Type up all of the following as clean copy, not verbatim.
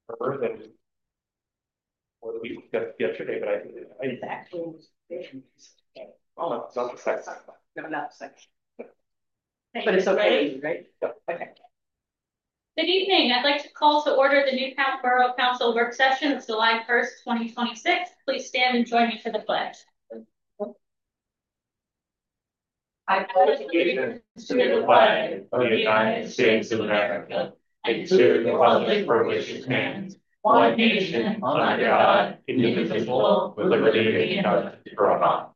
her than what we discussed yesterday, but oh no, it's not the second. No, not the second. But it's okay, right? Yeah. Okay. Good evening. I'd like to call to order the Newtown Borough Council work session. It's July 1st, 2026. Please stand and join me for the pledge. I pledge allegiance to the flag of the United States of America and to the republic for which it stands, one nation under God, indivisible, with liberty and justice for all.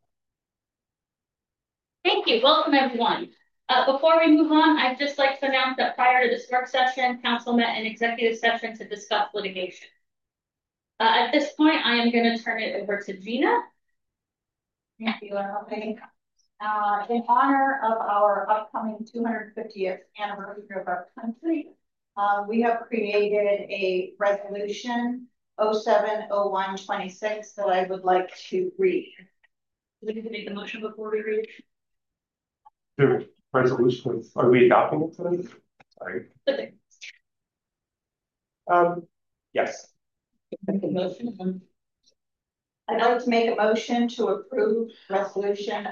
Thank you. Welcome, everyone. Before we move on, I'd just like to announce that prior to this work session, Council met in executive session to discuss litigation. At this point, I am going to turn it over to Gina. Thank you, Emily. In honor of our upcoming 250th anniversary of our country, we have created a resolution 070126 that I would like to read. Do we need to make the motion before we read? The resolution, are we adopting it today? Sorry. Okay. Yes. Make a motion. I'd like to make a motion to approve resolution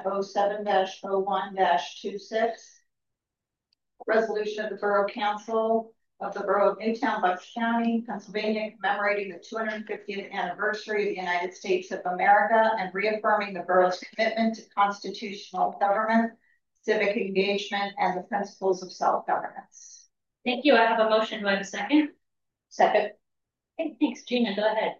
07-01-26. Resolution of the Borough Council of the Borough of Newtown, Bucks County, Pennsylvania, commemorating the 250th anniversary of the United States of America and reaffirming the borough's commitment to constitutional government, civic engagement, and the principles of self-governance. Thank you. I have a motion. Do I have a second? Second. Okay, thanks, Gina. Go ahead.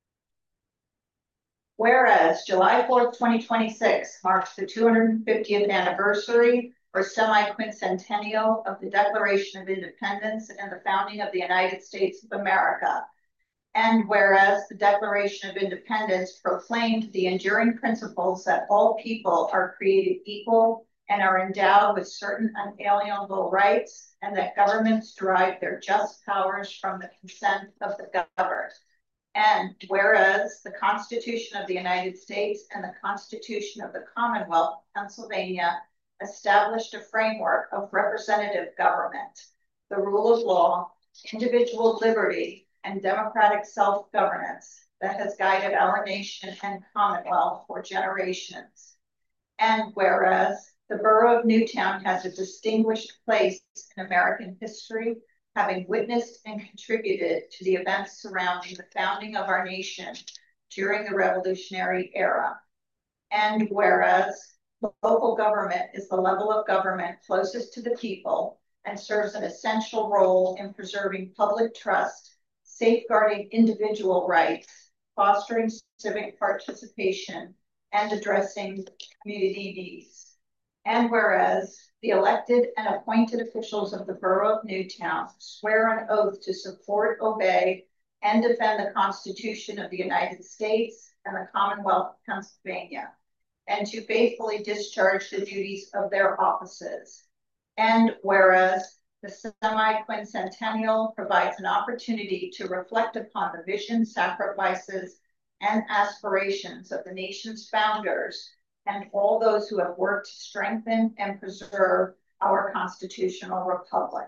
Whereas July 4th, 2026 marks the 250th anniversary or semi-quincentennial of the Declaration of Independence and the founding of the United States of America. And whereas the Declaration of Independence proclaimed the enduring principles that all people are created equal and are endowed with certain unalienable rights, and that governments derive their just powers from the consent of the governed. And whereas the Constitution of the United States and the Constitution of the Commonwealth of Pennsylvania established a framework of representative government, the rule of law, individual liberty, and democratic self-governance that has guided our nation and Commonwealth for generations. And whereas the Borough of Newtown has a distinguished place in American history, having witnessed and contributed to the events surrounding the founding of our nation during the Revolutionary era. And whereas local government is the level of government closest to the people and serves an essential role in preserving public trust, safeguarding individual rights, fostering civic participation, and addressing community needs. And whereas the elected and appointed officials of the Borough of Newtown swear an oath to support, obey, and defend the Constitution of the United States and the Commonwealth of Pennsylvania, and to faithfully discharge the duties of their offices. And whereas the semi-quincentennial provides an opportunity to reflect upon the vision, sacrifices, and aspirations of the nation's founders and all those who have worked to strengthen and preserve our constitutional republic.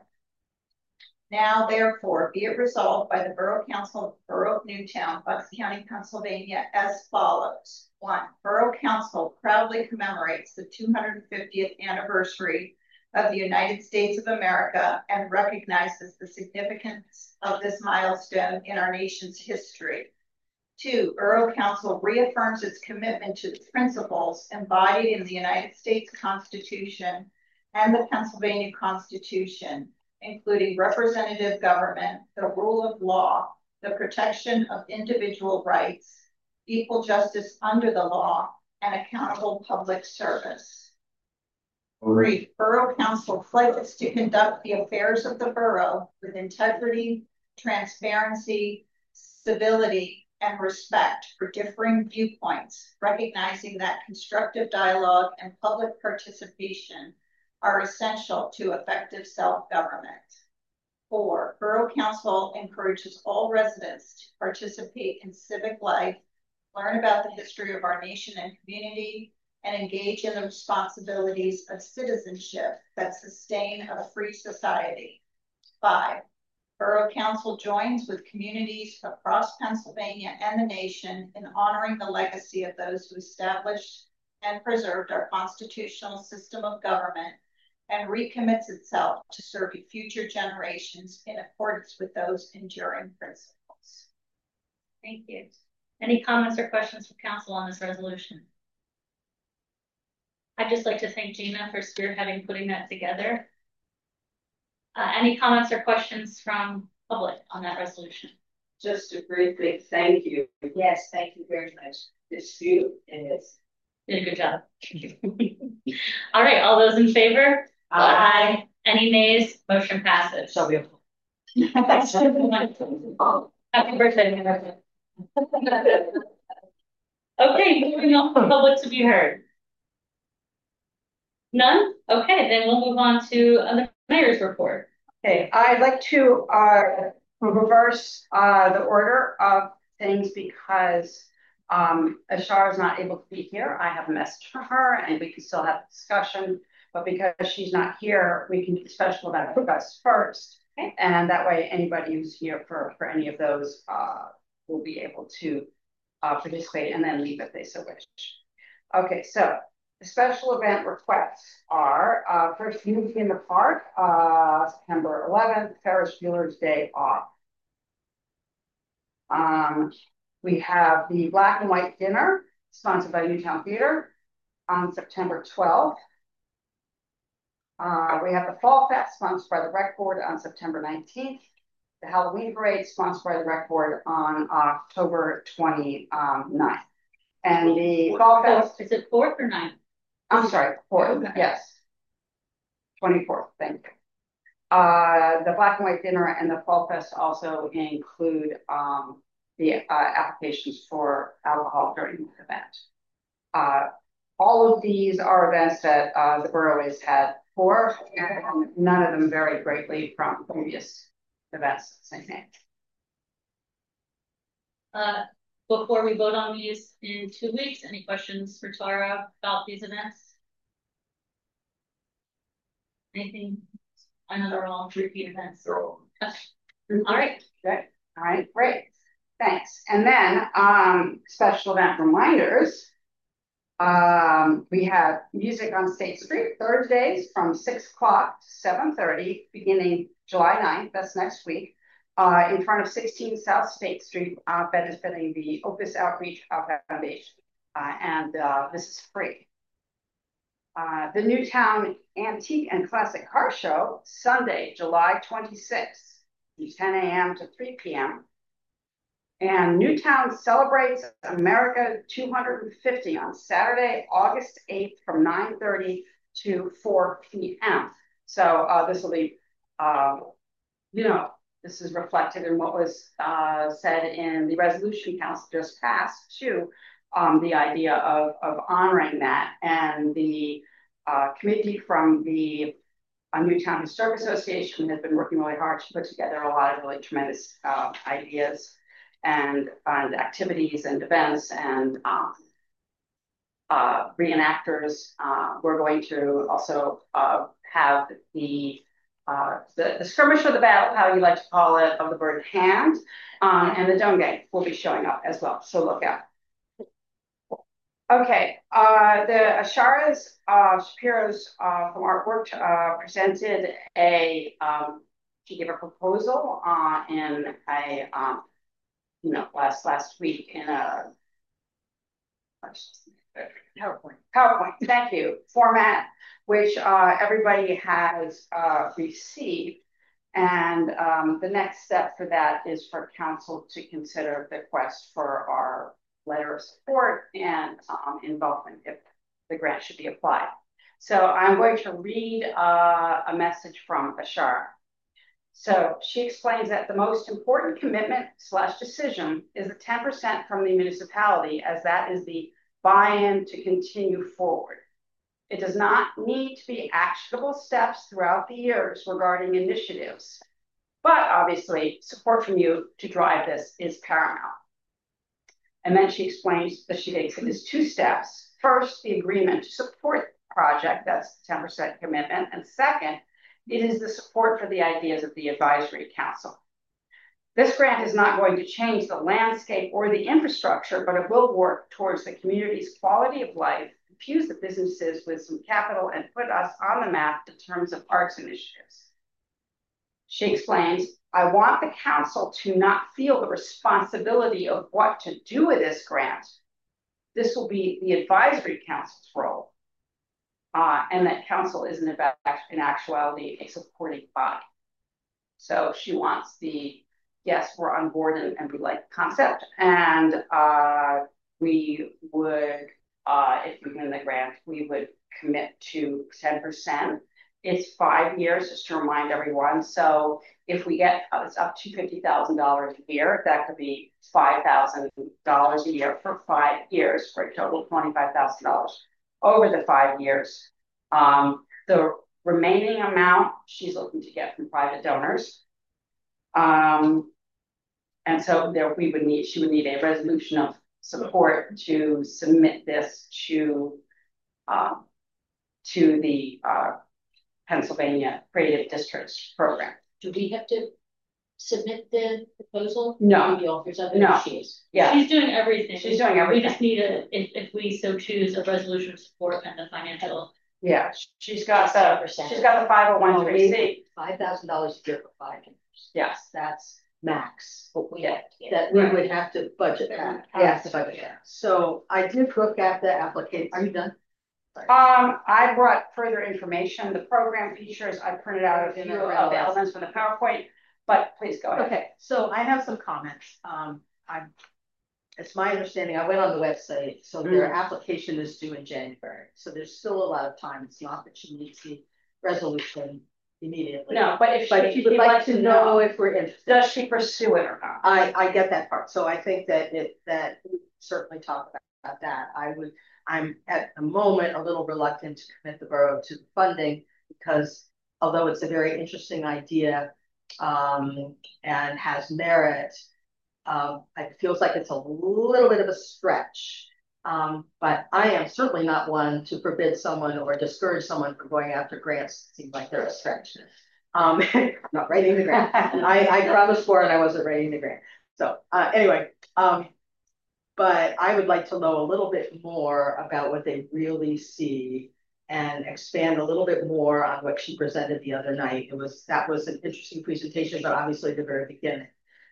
Now, therefore, be it resolved by the Borough Council of the Borough of Newtown, Bucks County, Pennsylvania, as follows. 1. Borough Council proudly commemorates the 250th anniversary of the United States of America and recognizes the significance of this milestone in our nation's history. 2. Borough Council reaffirms its commitment to the principles embodied in the United States Constitution and the Pennsylvania Constitution, including representative government, the rule of law, the protection of individual rights, equal justice under the law, and accountable public service. 3. Borough Council pledges to conduct the affairs of the borough with integrity, transparency, civility, and respect for differing viewpoints, recognizing that constructive dialogue and public participation are essential to effective self-government. 4. Borough Council encourages all residents to participate in civic life, learn about the history of our nation and community, and engage in the responsibilities of citizenship that sustain a free society. 5. Borough Council joins with communities across Pennsylvania and the nation in honoring the legacy of those who established and preserved our constitutional system of government and recommits itself to serving future generations in accordance with those enduring principles. Thank you. Any comments or questions from council on this resolution? I'd just like to thank Gina for spearheading putting that together. Any comments or questions from public on that resolution? Just a brief big thank you. Yes, thank you very much. It's you and it's. Did a good job. All right, all those in favor? Aye. Any nays? Motion passes. So we have. Happy birthday, America. Okay, moving on for public to be heard. None? Okay, then we'll move on to the mayor's report. Okay, I'd like to reverse the order of things because Ashara is not able to be here. I have a message for her and we can still have a discussion, but because she's not here, we can do the special event request first. Okay. And that way anybody who's here for any of those will be able to participate and then leave if they so wish. Okay, so the special event requests are first Unity in the Park, September 11th, Ferris Bueller's Day Off. We have the Black and White Dinner, sponsored by Newtown Theater, on September 12th. We have the Fall Fest, sponsored by the Rec Board, on September 19th. The Halloween Parade, sponsored by the Rec Board, on October 29th. And the Fall Fest... Is it 4th or 9th? I'm sorry, 4th, okay. Yes. 24th, thank you. The Black and White Dinner and the Fall Fest also include the applications for alcohol during the event. All of these are events that the borough has had before, and none of them vary greatly from previous events. Same name. Before we vote on these in 2 weeks, any questions for Tara about these events? Anything? I know they're all repeat events. They're all. All right. Good. All right, great. Thanks. And then special event reminders. We have music on State Street Thursdays from 6 o'clock to 7:30, beginning July 9th, that's next week. In front of 16 South State Street, benefiting the Opus Outreach Foundation. And this is free. The Newtown Antique and Classic Car Show, Sunday, July 26th, from 10 a.m. to 3 p.m. And Newtown celebrates America 250 on Saturday, August 8th, from 9:30 to 4 p.m. So this will be, this is reflected in what was said in the resolution council just passed too, the idea of honoring that. And the committee from the Newtown Historic Association has been working really hard to put together a lot of really tremendous ideas and activities and events and reenactors. We're going to also have the skirmish or the battle, how you like to call it, of the bird hand, and the Dome Gang will be showing up as well, so look out. Okay, the Ashara's Shapiro's from Artwork presented she gave a proposal in a last week in a PowerPoint, thank you, format, which everybody has received. And the next step for that is for council to consider the request for our letter of support and involvement if the grant should be applied. So I'm going to read a message from Ashara. So she explains that the most important commitment / decision is the 10% from the municipality, as that is the buy-in to continue forward. It does not need to be actionable steps throughout the years regarding initiatives, but obviously support from you to drive this is paramount. And then she explains that she takes it as 2 steps. First, the agreement to support the project, that's the 10% commitment. And second, It is the support for the ideas of the advisory council. This grant is not going to change the landscape or the infrastructure, but it will work towards the community's quality of life, infuse the businesses with some capital, and put us on the map in terms of arts initiatives. She explains, I want the council to not feel the responsibility of what to do with this grant. This will be the advisory council's role. And that council isn't about, in actuality, a supporting body. So she wants the, yes, we're on board and we like the concept. And we would, if we win the grant, we would commit to 10%. It's 5 years, just to remind everyone. So if we get, it's up to $50,000 a year, that could be $5,000 a year for 5 years, for a total of $25,000 over the 5 years. The remaining amount she's looking to get from private donors. And so there she would need a resolution of support to submit this to the Pennsylvania Creative Districts program. Do we have to submit the proposal? No. The authors of it? No. She is. Yeah. She's doing everything. She's doing everything. We just need if we so choose, a resolution of support and the financial. Yeah, she's got the 501(c)(3). $5,000 a year for 5 years. Yes. That's max. But we Yeah. that we would have to budget that. Yes. So I did look at the application. Are you done? I brought further information. The program features, I printed out a few of the elements from the PowerPoint, but please go ahead. Okay, so I have some comments. It's my understanding, I went on the website, so their application is due in January. So there's still a lot of time. It's not that she needs the resolution immediately. No, but if she would like to know if we're interested. Does she pursue it or not? I get that part. So I think that we certainly talk about that. I'm at the moment a little reluctant to commit the borough to the funding because although it's a very interesting idea and has merit, it feels like it's a little bit of a stretch. But I am certainly not one to forbid someone or discourage someone from going after grants. It seems like they're a stretch. I'm not writing the grant. I promised for it, I wasn't writing the grant. So anyway, but I would like to know a little bit more about what they really see and expand a little bit more on what she presented the other night. That was an interesting presentation, but obviously the very beginning.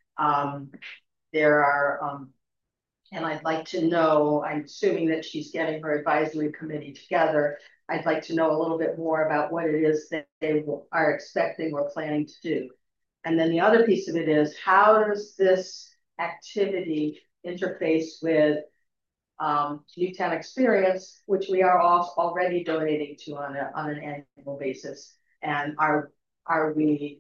There are, and I'd like to know, I'm assuming that she's getting her advisory committee together. I'd like to know a little bit more about what it is that they are expecting or planning to do. And then the other piece of it is, how does this activity interface with Newtown Experience, which we are already donating to on an annual basis? And are we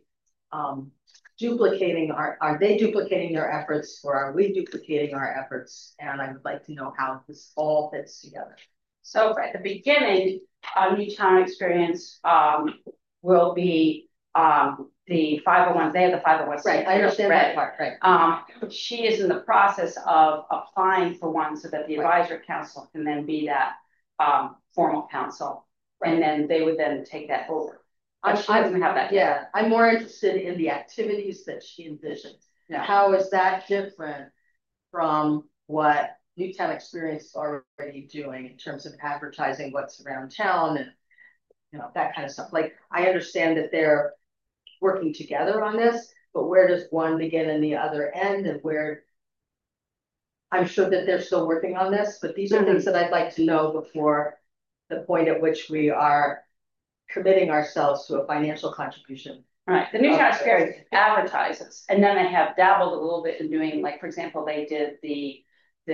duplicating are they duplicating their efforts, or are we duplicating our efforts? And I would like to know how this all fits together. So at the beginning, Newtown Experience will be the 501. They have the 501. Right, I understand that part. Right. She is in the process of applying for one so that the advisory council can then be that formal council, and then they would then take that over. She doesn't have that. Yeah, I'm more interested in the activities that she envisions. Yeah. How is that different from what Newtown Experience is already doing in terms of advertising what's around town and that kind of stuff? Like, I understand that they're working together on this, but where does one begin and the other end, and where? I'm sure that they're still working on this, but these are things that I'd like to know before the point at which we are committing ourselves to a financial contribution. Right. The Newtown Experience advertises, and then they have dabbled a little bit in doing, like, for example, they did the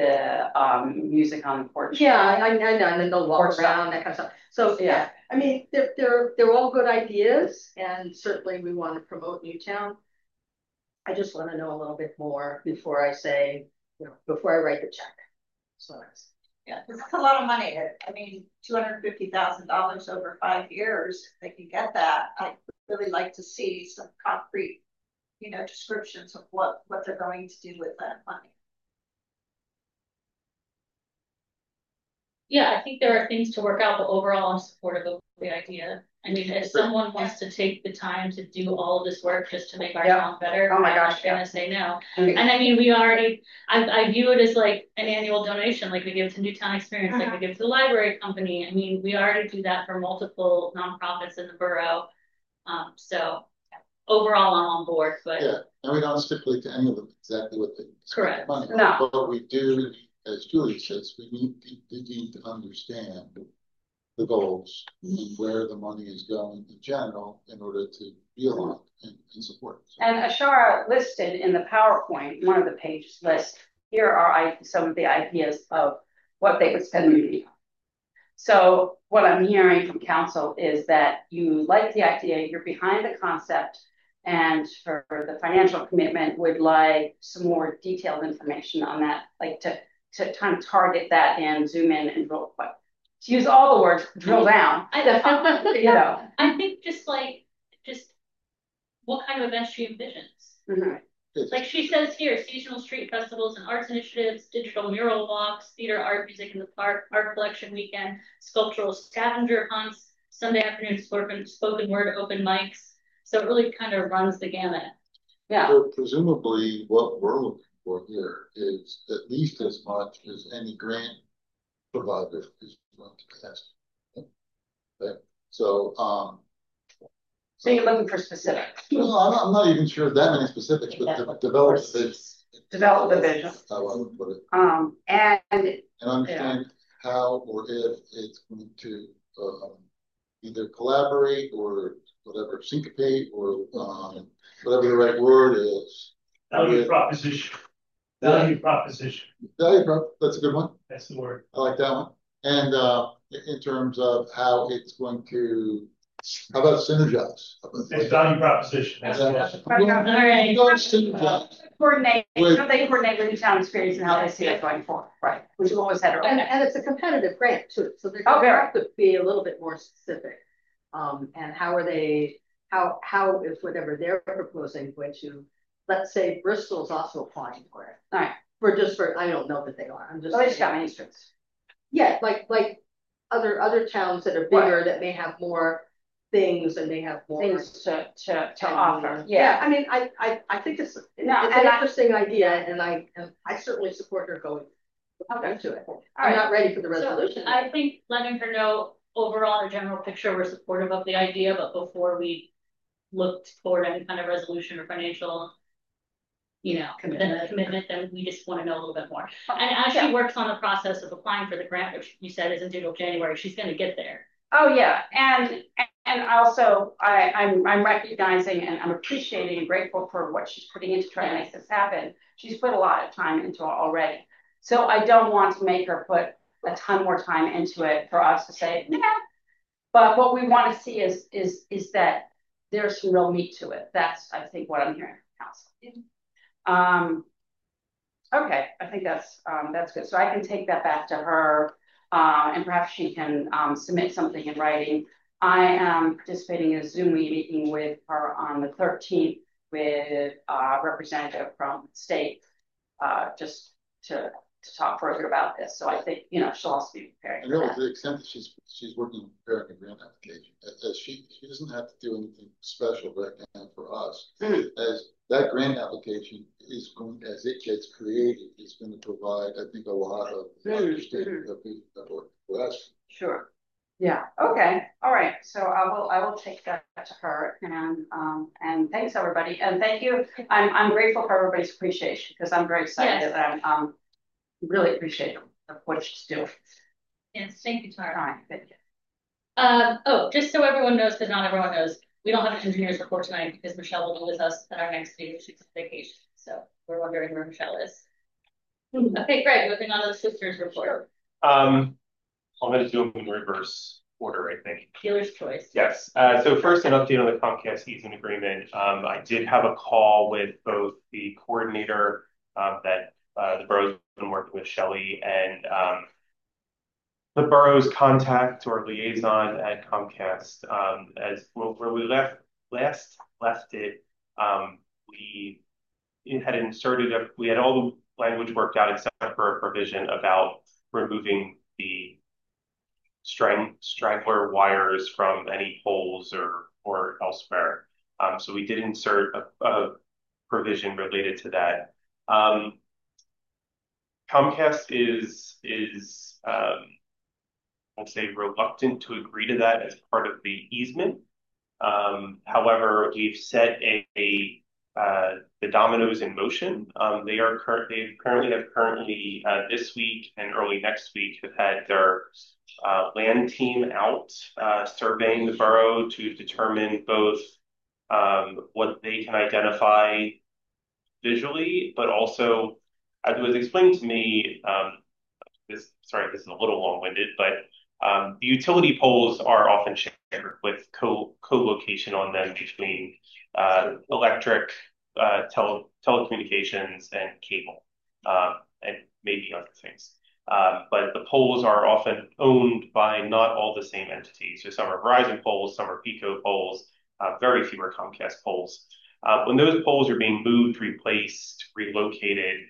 music on the porch. Yeah, I know, and then they'll walk around, that kind of stuff. So yeah, I mean, they're all good ideas, and certainly we want to promote Newtown. I just want to know a little bit more before I say, before I write the check. So yeah, it's a lot of money. I mean, $250,000 over 5 years. If they can get that, I'd really like to see some concrete, descriptions of what they're going to do with that money. Yeah, I think there are things to work out, but overall I'm supportive of the idea. I mean, if someone wants to take the time to do all of this work just to make our Yep. town better, Oh my I'm gosh, not gonna say no. Mm. And I mean, we already, I view it as like an annual donation, like we give to Newtown Experience, like we give to the library company. I mean, we already do that for multiple nonprofits in the borough. So overall, I'm on board, but Yeah, and we don't stipulate to any of them exactly what they spend Correct. the money on. No. But we do, as Julie says, we need to understand the goals and where the money is going in general in order to be aligned and support. So, And Ashara listed in the PowerPoint, one of the pages lists, here are some of the ideas of what they would spend the money on. So what I'm hearing from council is that you like the idea, you're behind the concept, and for the financial commitment would like some more detailed information on that, like to kind of target that and zoom in and drill, but to use all the words, drill down. You know. I think just what kind of events she envisions. Mhm. Like she says here, seasonal street festivals and arts initiatives, digital mural walks, theater, art, music in the park, art collection weekend, sculptural scavenger hunts, Sunday afternoon spoken word open mics. So it really kind of runs the gamut. Yeah. So presumably what we're looking for here is at least as much as any grant provider is going to pass. Okay. So, So you're looking for specifics. well, I'm not even sure that many specifics, but develop the vision. Develop the vision. How I would put it. And And understand how or if it's going to either collaborate or whatever, syncopate or whatever the right word is. Value proposition. Value proposition. That's a good one. That's the word. I like that one. And in terms of how it's going to, how about synergize? It's value proposition. That's the word. All right. Synergize. coordinate, With- how they coordinate with Newtown Experience and how they see it going forward, right? Which is what was said earlier. And it's a competitive grant too, so they're Oh, gonna very. have to be a little bit more specific. And how are they, how is whatever they're proposing going to, let's say Bristol's also applying for it. All right. I don't know that they are, I'm just. So they just got Main Streets. Yeah, like other towns that are bigger that may have more things and may have more. Things to And, offer, Yeah, yeah. I mean, I think it's No, an and interesting idea, and I certainly support her going into it. I'm not ready for the resolution. So I think letting her know overall, the general picture, we're supportive of the idea, but before we look toward any kind of resolution or financial, commitment, then we just want to know a little bit more. And as she works on the process of applying for the grant, which you said isn't due till January, she's going to get there. Oh, yeah, and also I'm recognizing and I'm appreciating and grateful for what she's putting into trying to make this happen. She's put a lot of time into it already. So I don't want to make her put a ton more time into it for us to say, nah. But what we want to see is that there's some real meat to it. That's, I think, what I'm hearing from council. Okay, I think that's good. So I can take that back to her, and perhaps she can submit something in writing. I am participating in a Zoom meeting with her on the 13th with a representative from the state, just to talk further about this. So I think, she'll also be preparing. And really, to the extent that she's working on preparing a grant application, as she doesn't have to do anything special right now for us. As that grant application is going, as it gets created, is going to provide, I think, a lot of understanding of what us. Sure. Yeah. Okay. All right. So I will take that to her, and thanks everybody, and thank you. I'm grateful for everybody's appreciation because I'm very excited. Yes. And I'm really appreciative of what she's doing. Yes, thank you, Tara. All right. Thank you. Just so everyone knows, because not everyone knows, we don't have an engineer's report tonight because Michelle will be with us at our next meeting. She's on vacation, so we're wondering where Michelle is. Okay, Greg, moving on to the sisters report. I'm going to do them in reverse order, I think. Dealer's choice. Yes. So first, an update on the Comcast easement agreement. I did have a call with both the coordinator that the borough's been working with, Shelley, and the borough's contact or liaison at Comcast. As where we left it, we had inserted we had all the language worked out except for a provision about removing the straggler wires from any poles or elsewhere. So we did insert a provision related to that. Comcast is I'd say reluctant to agree to that as part of the easement. However, we've set the dominoes in motion. They currently this week and early next week have had their land team out surveying the borough to determine both what they can identify visually, but also, as it was explained to me, this is a little long-winded, but the utility poles are often shared with co-location on them between electric, telecommunications, and cable, and maybe other things. But the poles are often owned by not all the same entities. So some are Verizon poles, some are Pico poles, very few are Comcast poles. When those poles are being moved, replaced, relocated,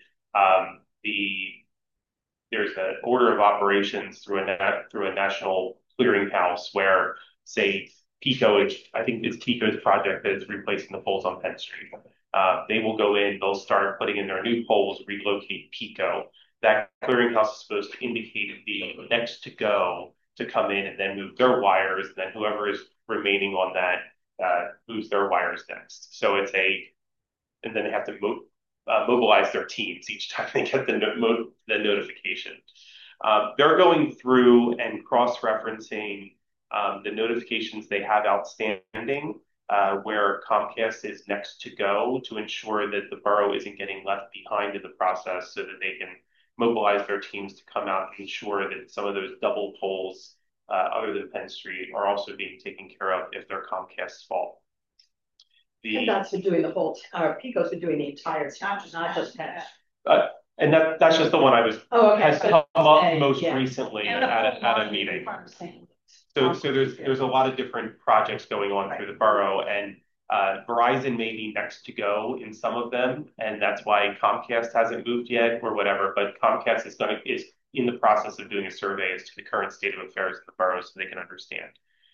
there's an order of operations through a national clearinghouse where, say, Pico, I think it's Pico's project that is replacing the poles on Penn Street. They will go in, they'll start putting in their new poles, relocate Pico. That clearinghouse is supposed to indicate the next to go to come in and then move their wires. And then whoever is remaining on that moves their wires next. So and then they have to mobilize their teams each time they get the notification. They're going through and cross-referencing the notifications they have outstanding where Comcast is next to go to ensure that the borough isn't getting left behind in the process so that they can mobilize their teams to come out and ensure that some of those double poles other than Penn Street are also being taken care of if they're Comcast's fault. PennDOT's been doing the whole, Pico's been doing the entire town, not just Penn. And that's just the one I was has come up most yeah. recently at a meeting. So there's a lot of different projects going on through the borough, and Verizon may be next to go in some of them, and that's why Comcast hasn't moved yet or whatever. But Comcast is in the process of doing a survey as to the current state of affairs in the borough so they can understand.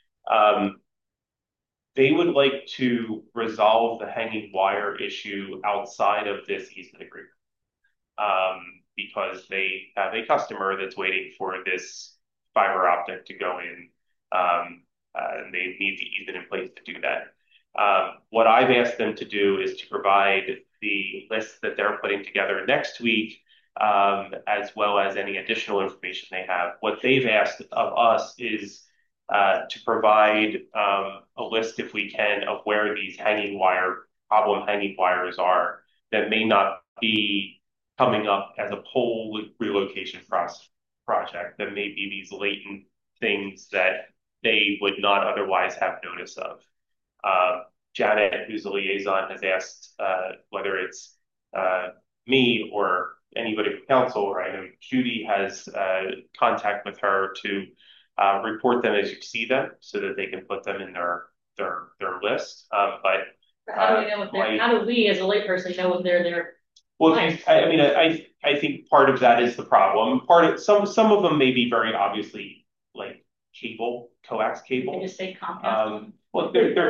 They would like to resolve the hanging wire issue outside of this easement agreement because they have a customer that's waiting for this fiber optic to go in. And they need the easement in place to do that. What I've asked them to do is to provide the list that they're putting together next week, as well as any additional information they have. What they've asked of us is to provide a list, if we can, of where these problem hanging wires are that may not be coming up as a pole relocation project, that may be these latent things that they would not otherwise have notice of. Janet, who's the liaison, has asked whether it's me or anybody from council, or I know Judy has contact with her to report them as you see them so that they can put them in their list. But how do we know if how do we as a layperson know if they're there? Well, I think part of that is the problem. Some of them may be very obviously like coax cable. They just say Comcast. Well,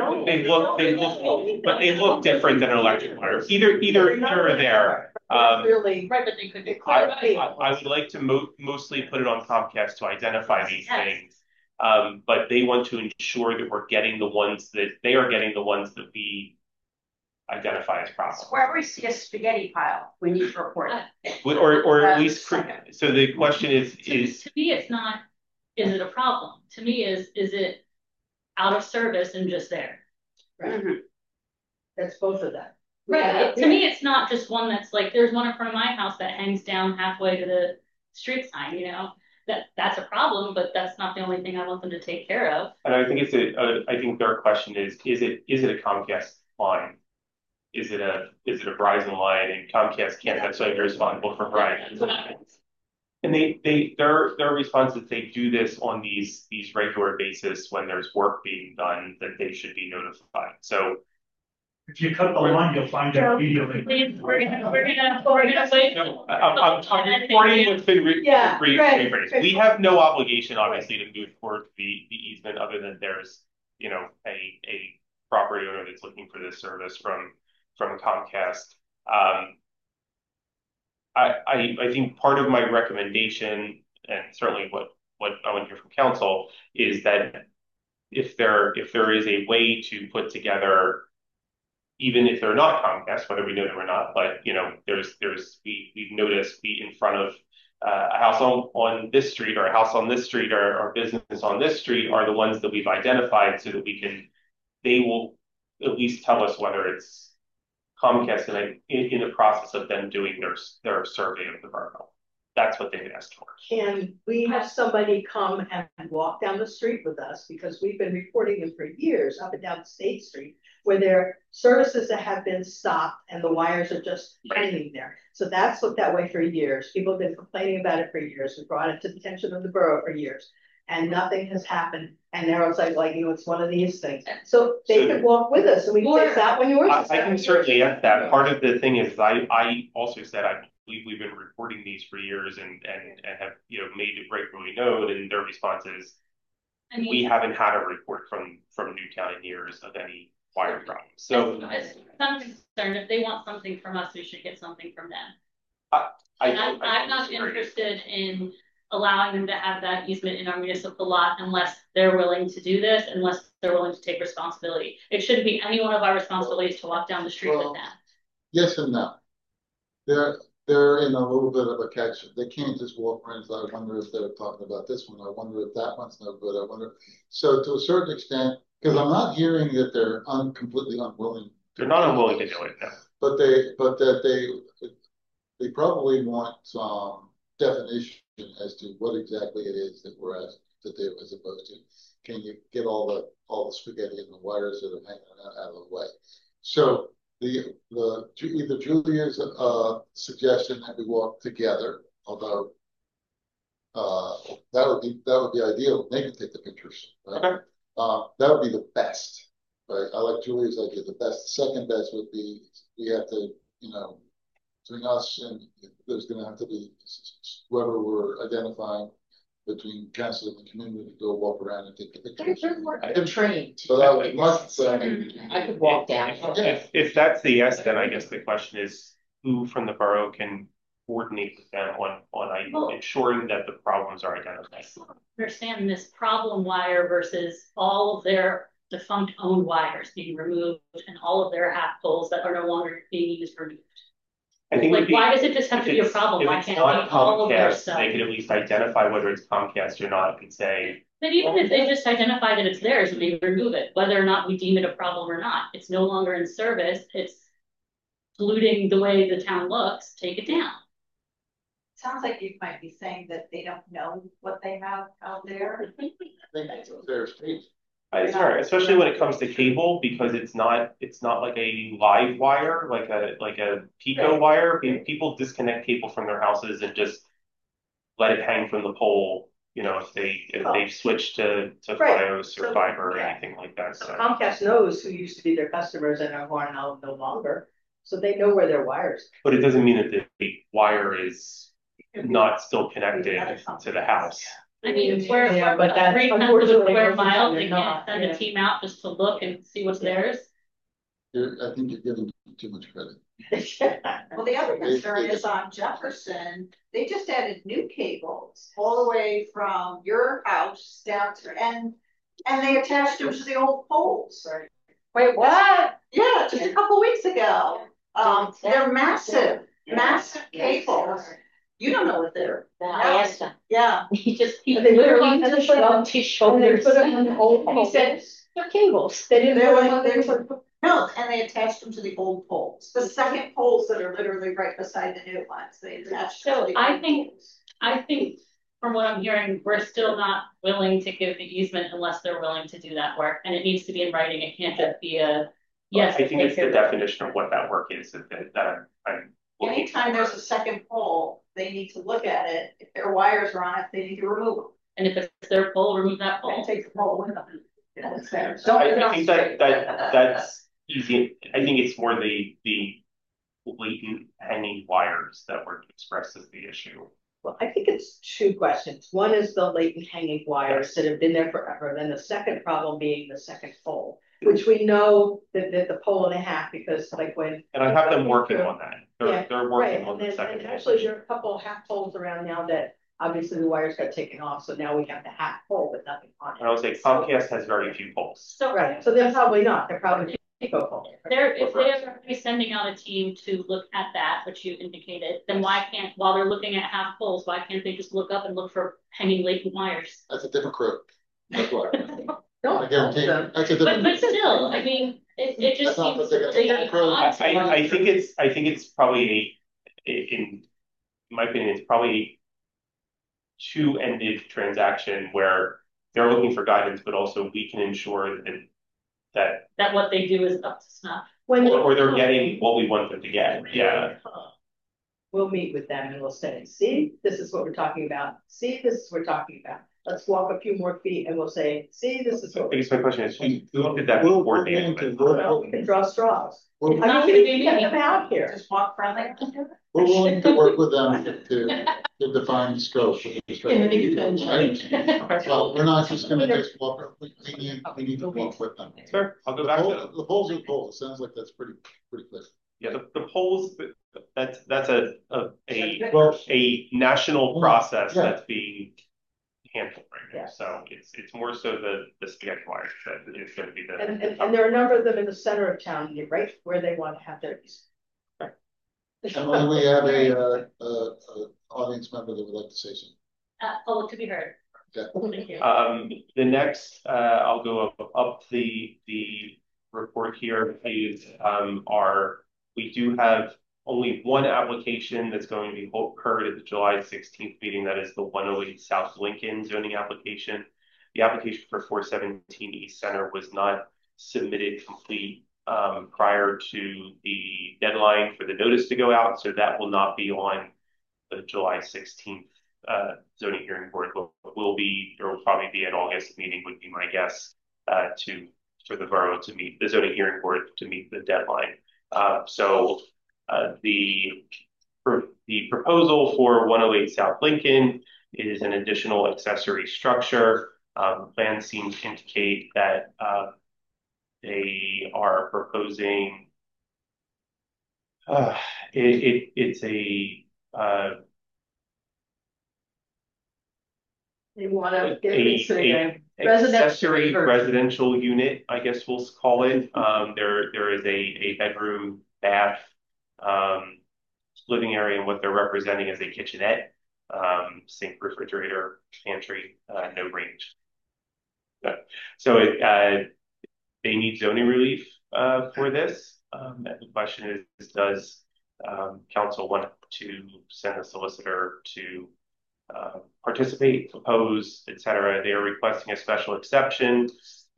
but they look different than an electric wire. Either here or there. Really, right, but they could be. I would like to mostly put it on Comcast to identify these things. But they want to ensure that we're getting the ones that we identify as problems. So wherever we see a spaghetti pile, we need to report it. Or at least, so the question is to me, it's not, is it a problem? To me, is it out of service and just there? Right. Mm-hmm. That's both of them. Right. To me, it's not just one that's like, there's one in front of my house that hangs down halfway to the street sign, that's a problem, but that's not the only thing I want them to take care of. And I think I think their question is it a Comcast line? Is it a Verizon line? And Comcast can't necessarily be responsible for Verizon. And their response is they do this on these regular basis when there's work being done that they should be notified. So If you cut the line, you'll find out immediately. Please, we're gonna wait. No, I'm reporting what's been Yeah, right. rephrased. We have no obligation, obviously, to move forward the easement other than there's, you know, a property owner that's looking for this service from Comcast. I think part of my recommendation, and certainly what I want to hear from council, is that if there is a way to put together, even if they're not Comcast, whether we know them or not, but you know, we've noticed in front of a house on this street or a house on this street or business on this street are the ones that we've identified so that they will at least tell us whether it's Comcast and in the process of them doing their survey of the borough. That's what they had asked for. Can we have somebody come and walk down the street with us? Because we've been reporting them for years up and down State Street, where there are services that have been stopped and the wires are just hanging there. So that's looked that way for years. People have been complaining about it for years. We brought it to the attention of the borough for years, and nothing has happened. And they're like, you know, it's one of these things. So they could walk with us, and we can fix that when yours. I can certainly ask that. Part of the thing is I also said I believe we've been reporting these for years and have, you know, made it regularly known, and their response is, we haven't had a report from Newtown in years of any wire problems. So I'm concerned if they want something from us, we should get something from them. I'm not interested in allowing them to have that easement in our municipal lot unless they're willing to do this, unless they're willing to take responsibility. It shouldn't be any one of our responsibilities to walk down the street with them. Yes and no. They're in a little bit of a catch. They can't just walk around. I wonder if they're talking about this one. I wonder if that one's no good. I wonder. So to a certain extent, because I'm not hearing that they're completely unwilling. They're not unwilling to do it, no. But they probably want some definition as to what exactly it is that we're asking to do, as opposed to, can you get all the spaghetti and the wires that are hanging out of the way? So either Julia's suggestion that we walk together, although that would be ideal. They can take the pictures, right? Okay. That would be the best, right? I like Julia's idea. The best. The second best would be we have to, you know, between us and there's going to have to be whoever we're identifying between council and the community to go walk around and take the pictures. I'm trained. So that would must. I could walk down. If that's the yes, then I guess the question is who from the borough can coordinate with them on ensuring that the problems are identified. I understand this problem wire versus all of their defunct owned wires being removed and all of their half poles that are no longer being used removed. I think like, why does it just have to be a problem? Why can't it be all of their stuff? They could at least identify whether it's Comcast or not and say. But even if they just identify that it's theirs and they remove it, whether or not we deem it a problem or not, it's no longer in service. It's polluting the way the town looks. Take it down. Sounds like you might be saying that they don't know what they have out there. I think there's It's hard, especially when it comes to cable, because it's not like a live wire, like a Pico wire. People disconnect cable from their houses and just let it hang from the pole. You know, if they've switched to Fios or fiber or anything like that. So Comcast knows who used to be their customers and are now no longer, so they know where their wires. But it doesn't mean that the wire is not still connected to the house. I mean, we're but that's 300 square miles. They can't send a team out just to look and see what's theirs. I think you're giving too much credit. Well, the other concern is on Jefferson. They just added new cables all the way from your house down to and they attached them to the old poles. Right. Wait, what? Yeah, just a couple weeks ago. They're massive cables. You don't know what they're. I asked him. Yeah. He They literally put just shrugged his shoulders. put them on the old And he said, they're cables. They didn't No, and they attached them to the old poles. The second poles that are literally right beside the new ones. They attached. So I think from what I'm hearing, we're still not willing to give the easement unless they're willing to do that work, and it needs to be in writing. It can't just be a yes. I think it's the definition of what that work is that I'm. Anytime there's a second pole, they need to look at it. If their wires are on it, they need to remove them. And if it's their pole, remove that pole. And take the pole with them. That's fair. I think that's easy. I think it's more the latent hanging wires that were expressed as the issue. Well, I think it's two questions. One is the latent hanging wires that have been there forever. Then the second problem being the second pole, which we know that the pole and a half, because like when. And I have them working on that. They're working Right, on the second. and actually there are a couple of half poles around now that obviously the wires got taken off, so now we have the half pole but nothing on it. I would say Comcast has very few poles. So Right, so they're probably not. They're probably Pico pole. if they're going to be sending out a team to look at that, which you indicated, then why can't, while they're looking at half poles, why can't they just look up and look for hanging latent wires? That's a different crew. That's why. No, I guarantee you, that's a different. But still, I mean, it just That's not seems what they're gonna do. I think it's probably in my opinion, it's probably two-ended transaction where they're looking for guidance, but also we can ensure that what they do is up to snuff. or they're getting what we want them to get. Yeah. We'll meet with them and we'll say, see, this is what we're talking about. See, this is what we're talking about. Let's walk a few more feet and we'll say, see, this is what. I guess my question is, who did that We'll coordinate with? Well, we can draw straws. I It's not mean, gonna we be can me. get them out here. Just walk friendly. We're willing to work with them to define the scope. of this. Well, we're not just gonna just walk, we need to walk with them. Sure, I'll go The back pole- to the poles are poles, sounds like that's pretty clear. yeah, the polls, that's Well, a national process Yeah. that's being handled right now. Yeah. So it's more so the spaghetti wires that is going to be the. And there are a number of them in the center of town, right where they want to have their. Emily, we have a audience member that would like to say something. To be heard. Okay. Thank you. The next, I'll go up the report here is we do have only one application that's going to be heard at the July 16th meeting. That is the 108 South Lincoln zoning application. The application for 417 East Center was not submitted complete prior to the deadline for the notice to go out, so that will not be on the July 16th zoning hearing board. There will probably be an August meeting, would be my guess, for the borough to meet the zoning hearing board to meet the deadline. The proposal for 108 South Lincoln is an additional accessory structure. The plan seems to indicate that they are proposing it's a They want to get a accessory residential unit, I guess we'll call it. There is a bedroom, bath, living area, and what they're representing is a kitchenette, sink, refrigerator, pantry, no range. So they need zoning relief for this. And the question is, does council want to send a solicitor to participate, propose, etc.? They are requesting a special exception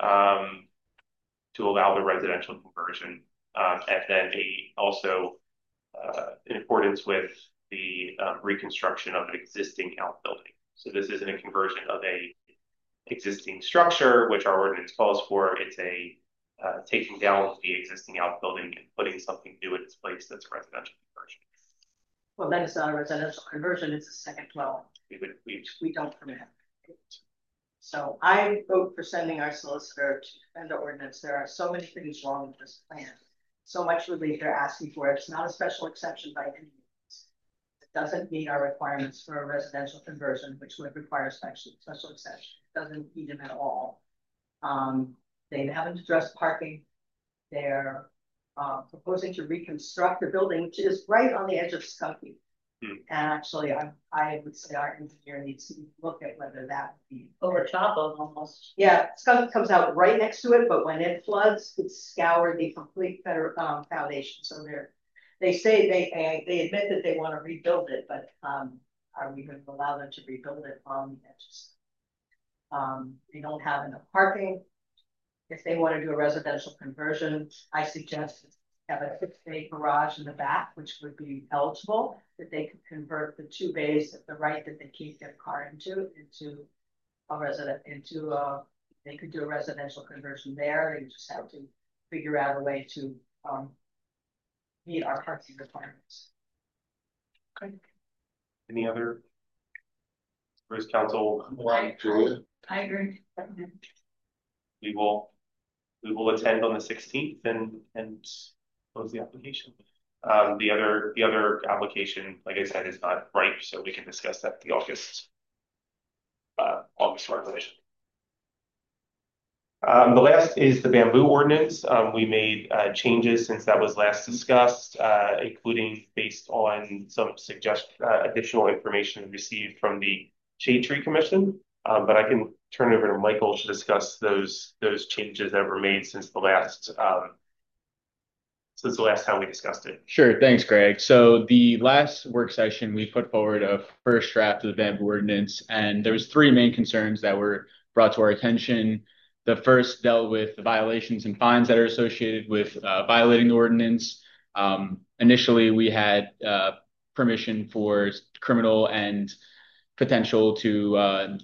to allow the residential conversion, and then also in accordance with the reconstruction of an existing outbuilding. So this isn't a conversion of a existing structure, which our ordinance calls for. It's a taking down the existing outbuilding and putting something new in its place that's a residential conversion. Well, then it's not a residential conversion, it's a second dwelling. We don't permit it. So I vote for sending our solicitor to defend the ordinance. There are so many things wrong with this plan. So much relief they're asking for. It's not a special exception by any means. It doesn't meet our requirements for a residential conversion, which would require special exception. It doesn't meet them at all. They haven't addressed parking. They're proposing to reconstruct the building, which is right on the edge of Skunky. And actually, I would say our engineer needs to look at whether that would be Over top of almost. Yeah, Skunk comes out right next to it, but when it floods, it's scoured the complete foundation. So they say they admit that they want to rebuild it, but are we going to allow them to rebuild it on the edges? They don't have enough parking. If they want to do a residential conversion, I suggest have a 6-bay garage in the back, which would be eligible, that they could convert the 2 bays at the right that they keep their car into a resident, they could do a residential conversion there. They just have to figure out a way to, meet our parking requirements. Any other? First council, Julia? I agree. we will attend on the 16th and close the application. The other application, like I said, is not ripe, so we can discuss that at the August work session. The last is the bamboo ordinance. We made changes since that was last discussed, including based on some additional information received from the Shade Tree Commission. But I can turn it over to Michael to discuss those changes that were made since the last time we discussed it. Sure, thanks, Greg. So the last work session, we put forward a first draft of the bamboo ordinance, and there was three main concerns that were brought to our attention. The first dealt with the violations and fines that are associated with violating the ordinance. Initially, we had permission for criminal and potential to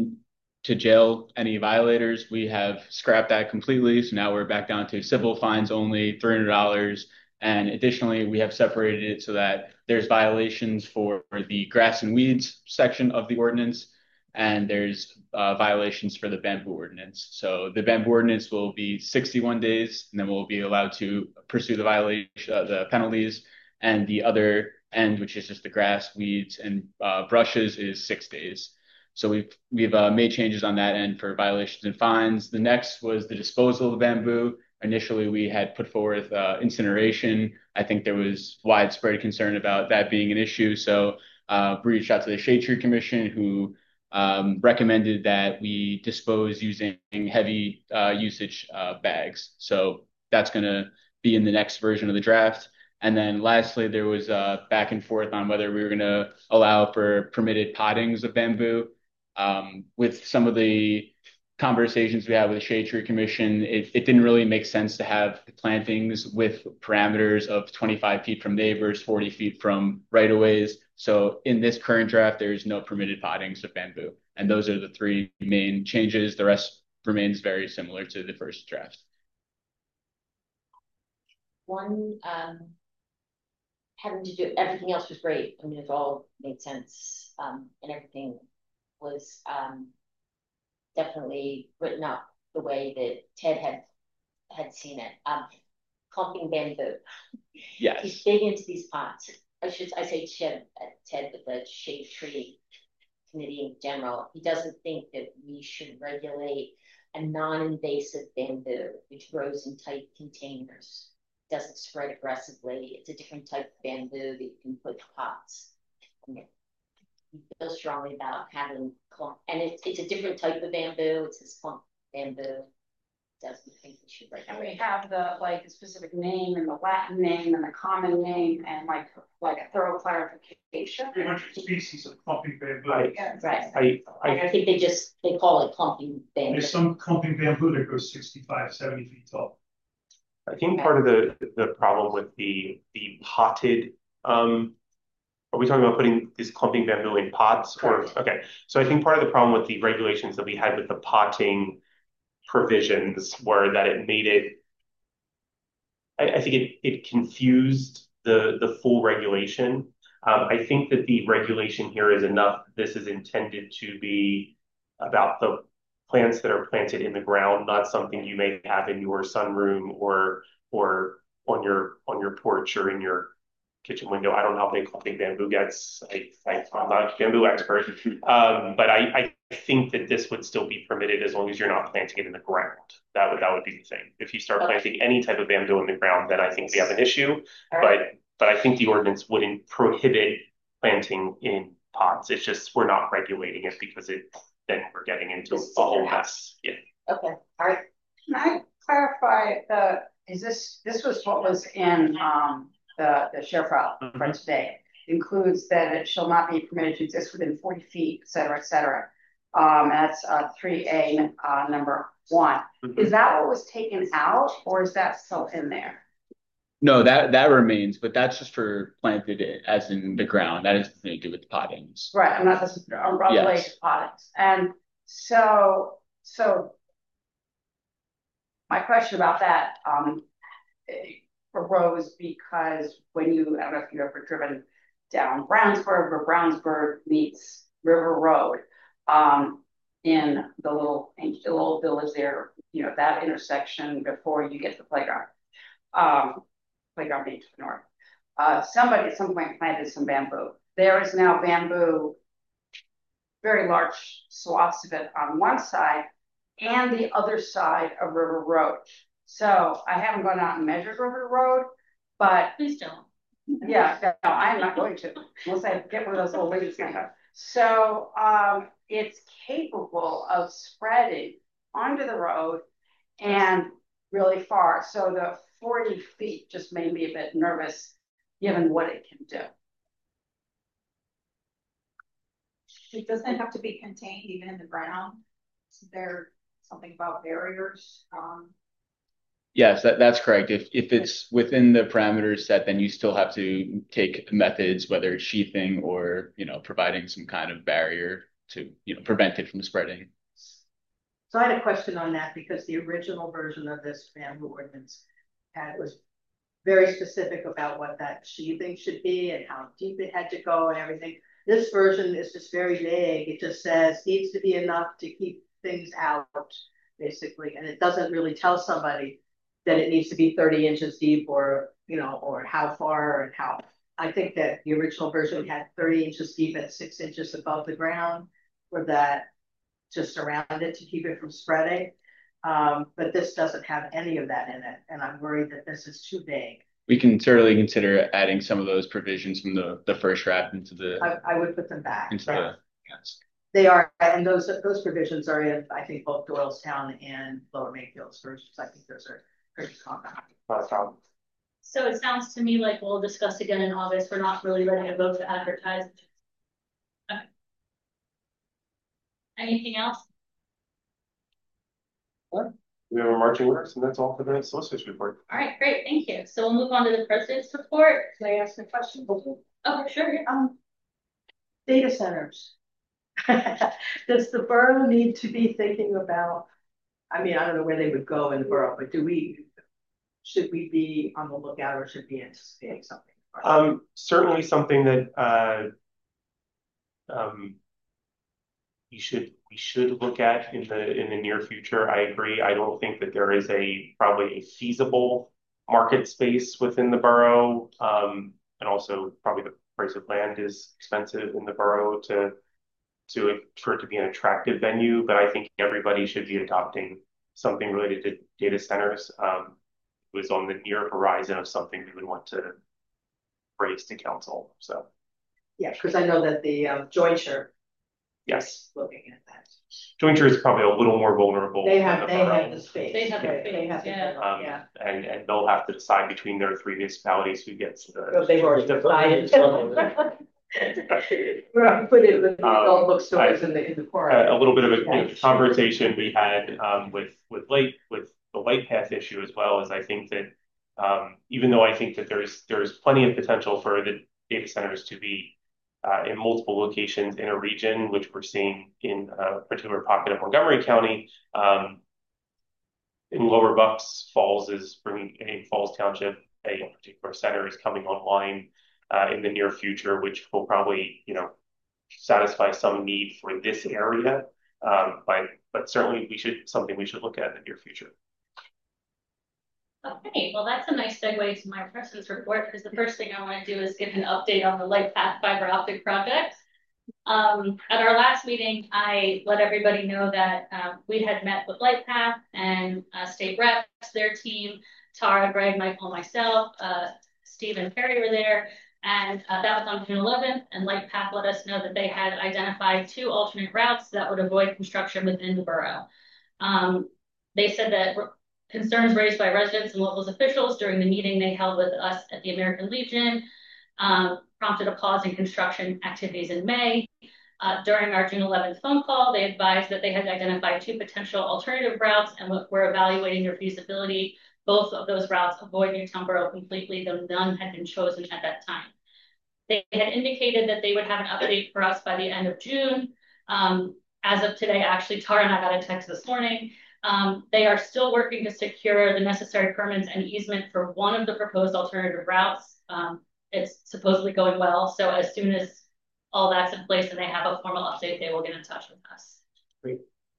jail any violators. We have scrapped that completely, so now we're back down to civil fines only, $300. And additionally, we have separated it so that there's violations for the grass and weeds section of the ordinance, and there's violations for the bamboo ordinance. So the bamboo ordinance will be 61 days, and then we'll be allowed to pursue the violation, the penalties. And the other end, which is just the grass, weeds, and brushes, is 6 days. So we've made changes on that end for violations and fines. The next was the disposal of the bamboo. Initially, we had put forth incineration. I think there was widespread concern about that being an issue. So we reached out to the Shade Tree Commission, who recommended that we dispose using heavy usage bags. So that's going to be in the next version of the draft. And then lastly, there was back and forth on whether we were going to allow for permitted pottings of bamboo. With some of the conversations we had with the Shade Tree Commission, it didn't really make sense to have plantings with parameters of 25 feet from neighbors, 40 feet from right-of-ways. So in this current draft, there's no permitted pottings of bamboo. And those are the three main changes. The rest remains very similar to the first draft. One, having to do, everything else was great. I mean, it all made sense, and everything was definitely written up the way that Ted had seen it. Clumping bamboo. Yes. He's big into these pots. I say Ted, with the Shade Tree Committee in general. He doesn't think that we should regulate a non-invasive bamboo, which grows in tight containers. Doesn't spread aggressively. It's a different type of bamboo that you can put in pots. He feels strongly about having clump, and it's a different type of bamboo. It's this clump bamboo. Doesn't think we should regulate. And we have the specific name and the Latin name and the common name and like a thorough clarification. 300 species of clumping bamboo. Right. I think they call it clumping bamboo. There's some clumping bamboo that goes 65, 70 feet tall. I think part of the problem with the potted, are we talking about putting this clumping bamboo in pots? Correct. Or okay, so I think part of the problem with the regulations that we had with the potting provisions were that it made it, I think it confused the full regulation. I think that the regulation here is enough. This is intended to be about the plants that are planted in the ground, not something you may have in your sunroom or on your porch or in your kitchen window. I don't know how big clumping bamboo gets. I'm not a bamboo expert, but I think that this would still be permitted as long as you're not planting it in the ground. That would be the thing. If you start planting any type of bamboo in the ground, then I think we have an issue. But I think the ordinance wouldn't prohibit planting in pots. It's just we're not regulating it because then we're getting into a whole mess. Yeah. Okay. All right. Can I clarify this was what was in the share file for today. Includes that it shall not be permitted to exist within 40 feet, et cetera, et cetera. That's 3A number 1. Mm-hmm. Is that what was taken out, or is that still in there? No, that remains, but that's just for planted as in the ground. That has nothing to do with the pottings. Right, I'm not just related to pottings. And so my question about that arose because when you, I don't know if you've ever driven down Brownsburg, where Brownsburg meets River Road, in the little village there, you know, that intersection before you get to the playground, playground being to the north. Somebody at some point planted some bamboo. There is now bamboo, very large swaths of it on one side and the other side of River Road. So I haven't gone out and measured River Road, but Please don't. yeah, no, I'm not going to, unless I get one of those little ladies kind of. So it's capable of spreading onto the road and really far. So the 40 feet just made me a bit nervous given what it can do. It doesn't have to be contained even in the ground. Is there something about barriers? Yes, that's correct. If it's within the parameters set, then you still have to take methods, whether it's sheathing or, you know, providing some kind of barrier to, you know, prevent it from spreading. So I had a question on that because the original version of this bamboo ordinance was very specific about what that sheathing should be and how deep it had to go and everything. This version is just very vague. It just says needs to be enough to keep things out, basically, and it doesn't really tell somebody that it needs to be 30 inches deep or, you know, or how far and how. I think that the original version had 30 inches deep at 6 inches above the ground, or that just around it to keep it from spreading. But this doesn't have any of that in it, and I'm worried that this is too vague. We can certainly consider adding some of those provisions from the first draft into the. I would put them back. Into the. Yes. They are, and those provisions are in, I think, both Doylestown and Lower Mayfield's versions. I think those are pretty common. So it sounds to me like we'll discuss again in August. We're not really ready to vote to advertise. Okay. Anything else? What? We have a marching orders, and that's all for the solicitor's report. All right, great, thank you. So we'll move on to the president's report. Can I ask a question? Oh, sure. Yeah. Data centers. Does the borough need to be thinking about, I mean, I don't know where they would go in the borough, but should we be on the lookout or should we anticipate something? Certainly something that we should look at in the near future. I agree. I don't think that there is probably a feasible market space within the borough, and also probably the price of land is expensive in the borough for it to be an attractive venue. But I think everybody should be adopting something related to data centers. It was on the near horizon of something we would want to raise to council. So yeah, because I know that the jointure. Yes. Looking at that. Jointure is probably a little more vulnerable. They have the space. They have the space, yeah. And they'll have to decide between their three municipalities who gets the. Well, they've already decided. We're put it with all bookstores in the corner. A little bit of a conversation we had with the light path issue as well, as I think that even though I think that there's plenty of potential for the data centers to be in multiple locations in a region, which we're seeing in a particular pocket of Montgomery County. In Lower Bucks, Falls Township, a particular center is coming online in the near future, which will probably, you know, satisfy some need for this area. But certainly we should look at in the near future. Okay, well, that's a nice segue to my president's report, because the first thing I want to do is give an update on the LightPath fiber optic project. At our last meeting, I let everybody know that we had met with LightPath and state reps, their team, Tara, Greg, Michael, and myself, Steve and Perry were there, and that was on June 11th, and LightPath let us know that they had identified 2 alternate routes that would avoid construction within the borough. They said that concerns raised by residents and local officials during the meeting they held with us at the American Legion prompted a pause in construction activities in May. During our June 11th phone call, they advised that they had identified 2 potential alternative routes and were evaluating their feasibility. Both of those routes avoid Newtown Borough completely, though none had been chosen at that time. They had indicated that they would have an update for us by the end of June. As of today, actually, Tara and I got a text this morning They are still working to secure the necessary permits and easement for one of the proposed alternative routes. It's supposedly going well, so as soon as all that's in place and they have a formal update, they will get in touch with us. Great.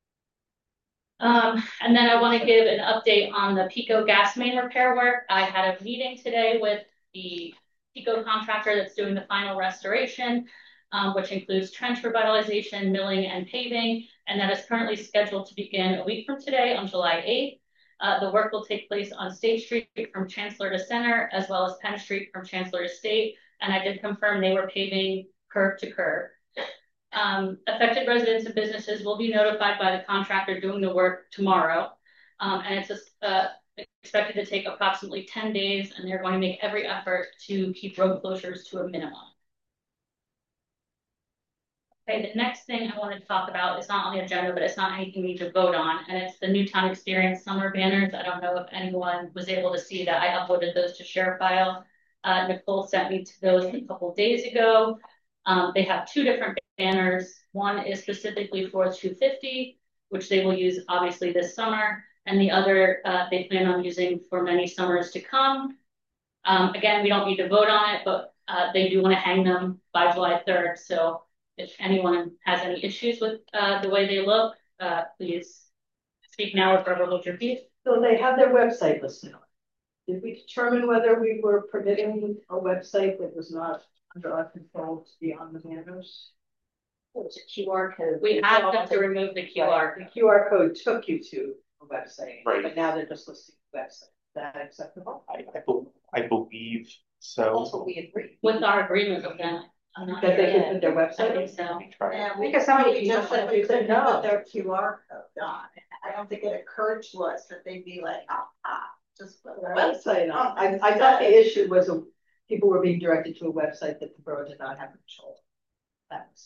And then I want to give an update on the Pico gas main repair work. I had a meeting today with the Pico contractor that's doing the final restoration, which includes trench revitalization, milling, and paving, and that is currently scheduled to begin a week from today on July 8th. The work will take place on State Street from Chancellor to Center, as well as Penn Street from Chancellor to State, and I did confirm they were paving curb to curb. Affected residents and businesses will be notified by the contractor doing the work tomorrow, and it's expected to take approximately 10 days, and they're going to make every effort to keep road closures to a minimum. Okay, the next thing I wanted to talk about is not on the agenda, but it's not anything we need to vote on, and it's the Newtown Experience summer banners. I don't know if anyone was able to see that. I uploaded those to ShareFile. Nicole sent me to those a couple days ago. They have two different banners. One is specifically for 250, which they will use obviously this summer, and the other they plan on using for many summers to come. Again, we don't need to vote on it, but they do want to hang them by July 3rd. So if anyone has any issues with the way they look, please speak now or forever hold your peace. So they have their website listed on it. Did we determine whether we were permitting a website that was not under our control to be on the banners? It's a QR code. We asked them to remove the QR. The QR code took you to a website, Right. but now they're just listing the website. Is that acceptable? I believe so. That's what we agreed. With our agreement with them. I'm not That sure they yet. can put their I website think on? so. Yeah, Because somebody we just said we we couldn't no. put their QR code on. I don't think it occurred to us that they'd be like, just put the Website on. on. I thought the issue was people were being directed to a website that the borough did not have control. That was.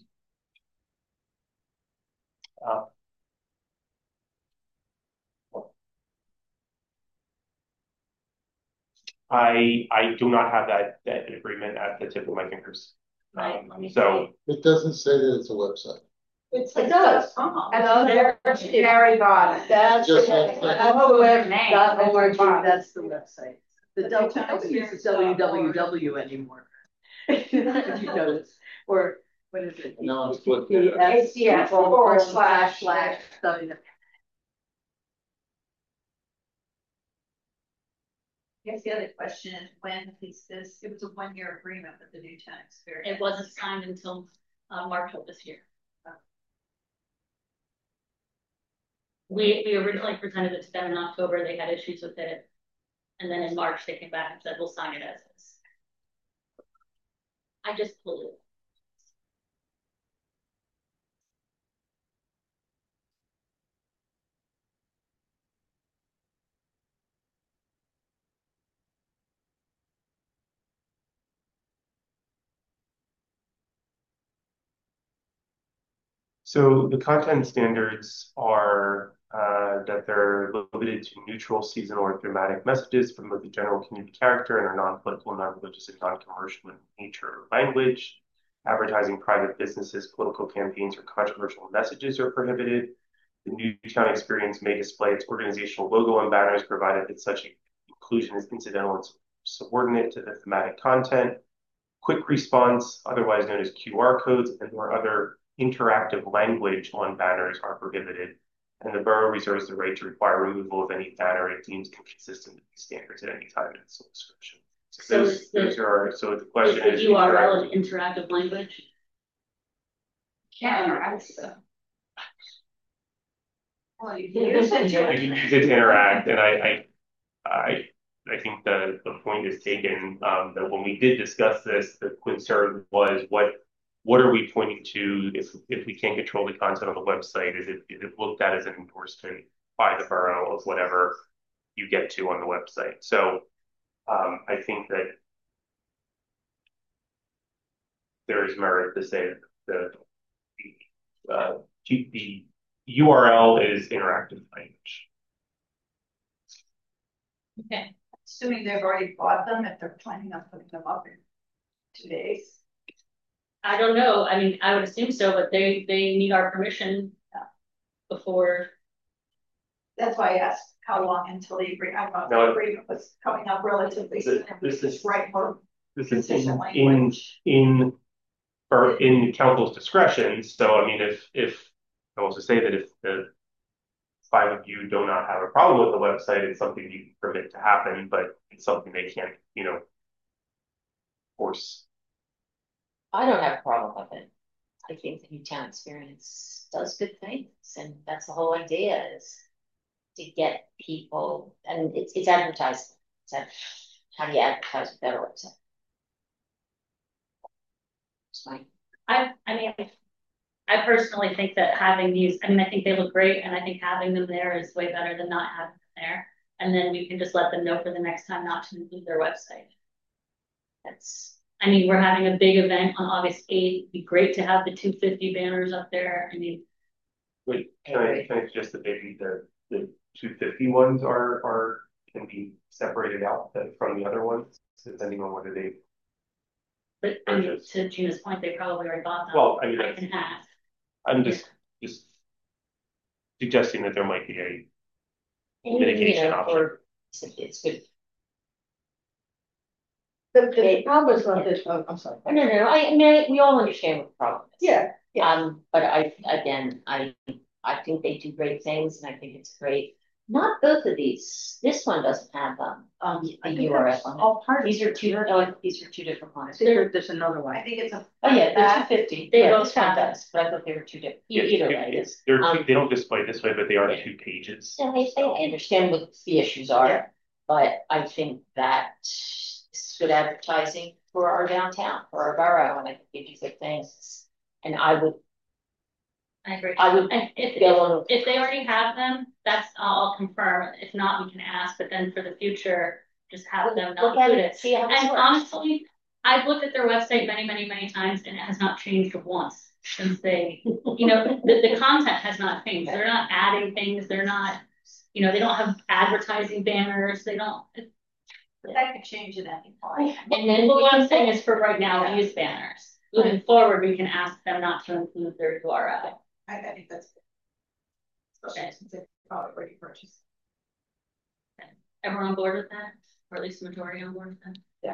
I do not have that agreement at the tip of my fingers. Right, let me So It doesn't say that it's a website. It does. And they're very bottom. That's Just that's like- web.org. That's the website. The nobody uses Newtown www anymore. If you notice, or what is it? No, it's what- HTTPS// W. I guess the other question is when is this, it was a 1-year agreement with the Newtown Experience. It wasn't signed until March of this year. We originally presented it to them in October. They had issues with it. And then in March, they came back and said, we'll sign it as is. I just pulled it. So the content standards are that they're limited to neutral, seasonal, or thematic messages from both the general community character and are non-political, non-religious, and non-commercial in nature or language. Advertising private businesses, political campaigns, or controversial messages are prohibited. The Newtown Experience may display its organizational logo on banners, provided that such inclusion is incidental and subordinate to the thematic content. Quick response, otherwise known as QR codes, and or other interactive language on banners are prohibited, and the borough reserves the right to require removal of any banner it deems inconsistent with these standards at any time in its description. So the question is the URL an interactive language? Yeah, Well, you You can use it to interact, and I think the point is taken that when we did discuss this, the concern was what are we pointing to if we can't control the content on the website? Is it looked at as an endorsement by the borough of whatever you get to on the website? So I think that there is merit to say that the URL is interactive language. Okay. assuming they've already bought them, if they're planning on putting them up in 2 days. I don't know. I mean, I would assume so, but they need our permission before That's why I asked how long until the agreement, I thought the No. agreement was coming up relatively soon. and we This could is- write more This is consistent language. or in council's discretion. So I mean, if I will just say that if the five of you do not have a problem with the website, it's something you can permit to happen, but it's something they can't, force. I don't have a problem with it. I think the Newtown Experience does good things, and that's the whole idea is to get people, and it's advertising. How do you advertise a better website? It's fine. I mean, I personally think that having these, I mean, I think they look great, and I think having them there is way better than not having them there. And then we can just let them know for the next time not to include their website. I mean, we're having a big event on August 8th. It'd be great to have the 250 banners up there. I mean, Wait, can I suggest that maybe the 250 ones can be separated out from the other ones, depending on whether they. but I mean, to Gina's point, they probably already bought them. Well, I mean, I can ask. I'm just suggesting that there might be a mitigation option. Or it's good. The problem is not this, I'm sorry. No. I mean, we all understand what the problem is. Yeah. But I think they do great things, and I think it's great. Not both of these. This one doesn't have the URL on it. All part of These are two. Oh, these are two different ones. There's another one. I think it's a. Oh yeah, they're 250. They Yeah, both this one have does, but I thought they were two different. Yeah, Either way, they don't display this way, but they are Yeah. 2 pages. yeah, I understand what the issues are, but I think that is good advertising for our downtown, for our borough, and I think they do good things. And I would And go. if they already have them, I'll confirm. If not, we can ask. But then for the future, just have them not Look at include it, it. see how this And works. honestly, I've looked at their website many times, and it has not changed once since they, the content has not changed. They're not adding things. They're not, they don't have advertising banners. They don't. That could change at any point. And then But we what can I'm saying say, is for right now, we use banners. Moving forward, we can ask them not to include their URL. I think that's. Okay. Since they've probably already purchased. Everyone on board with that? Or at least the majority on board with that? Yeah.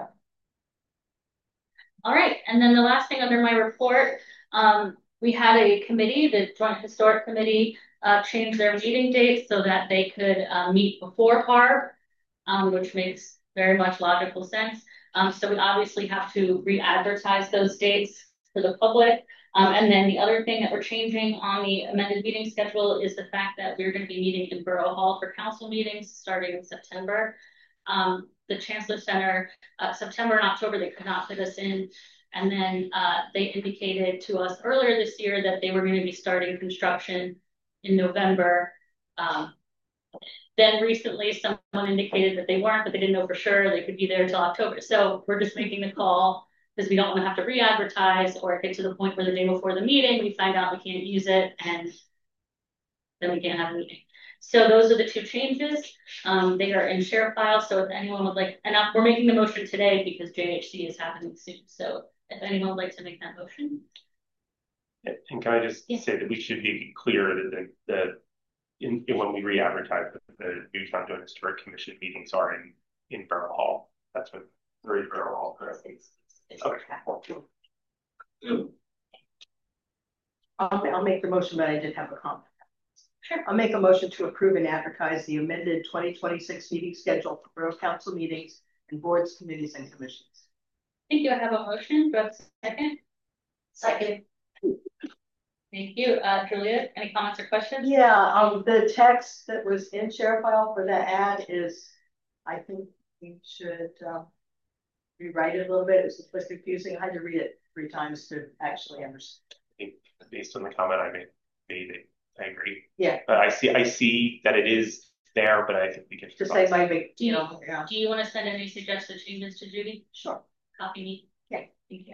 All right, and then the last thing under my report, we had a committee, the Joint Historic Committee, change their meeting dates so that they could meet before PARB, which makes very much logical sense. So we obviously have to re-advertise those dates for the public. And then the other thing that we're changing on the amended meeting schedule is the fact that we're going to be meeting in Borough Hall for council meetings starting in September. The Chancellor Center, September and October, they could not fit us in. And then they indicated to us earlier this year that they were going to be starting construction in November. Then recently someone indicated that they weren't, but they didn't know for sure they could be there until October. So we're just making the call because we don't want to have to re-advertise or get to the point where the day before the meeting, we find out we can't use it and then we can't have a meeting. So those are the 2 changes. They are in share file. So if anyone would like, and we're making the motion today because JHC is happening soon. So if anyone would like to make that motion. And can I just say that we should be clear that when we re-advertise the Newtown Joint Historic Commission meetings are in Borough Hall. That's what Borough Hall. Okay. I'll make the motion, but I did have a comment. Sure. I'll make a motion to approve and advertise the amended 2026 meeting schedule for Borough Council meetings and boards, committees, and commissions. Thank you. I have a motion. Do I have a second? second, Thank you. Julia, any comments or questions? Yeah, the text that was in share file for that ad is, I think we should rewrite it a little bit. It was confusing. I had to read it 3 times to actually understand. I think based on the comment I made, I agree. Yeah. But I see that it is there, but I think we can Just say my big, Do you yeah. want to send any suggested changes to Judy? Sure. Copy me. Okay, thank you.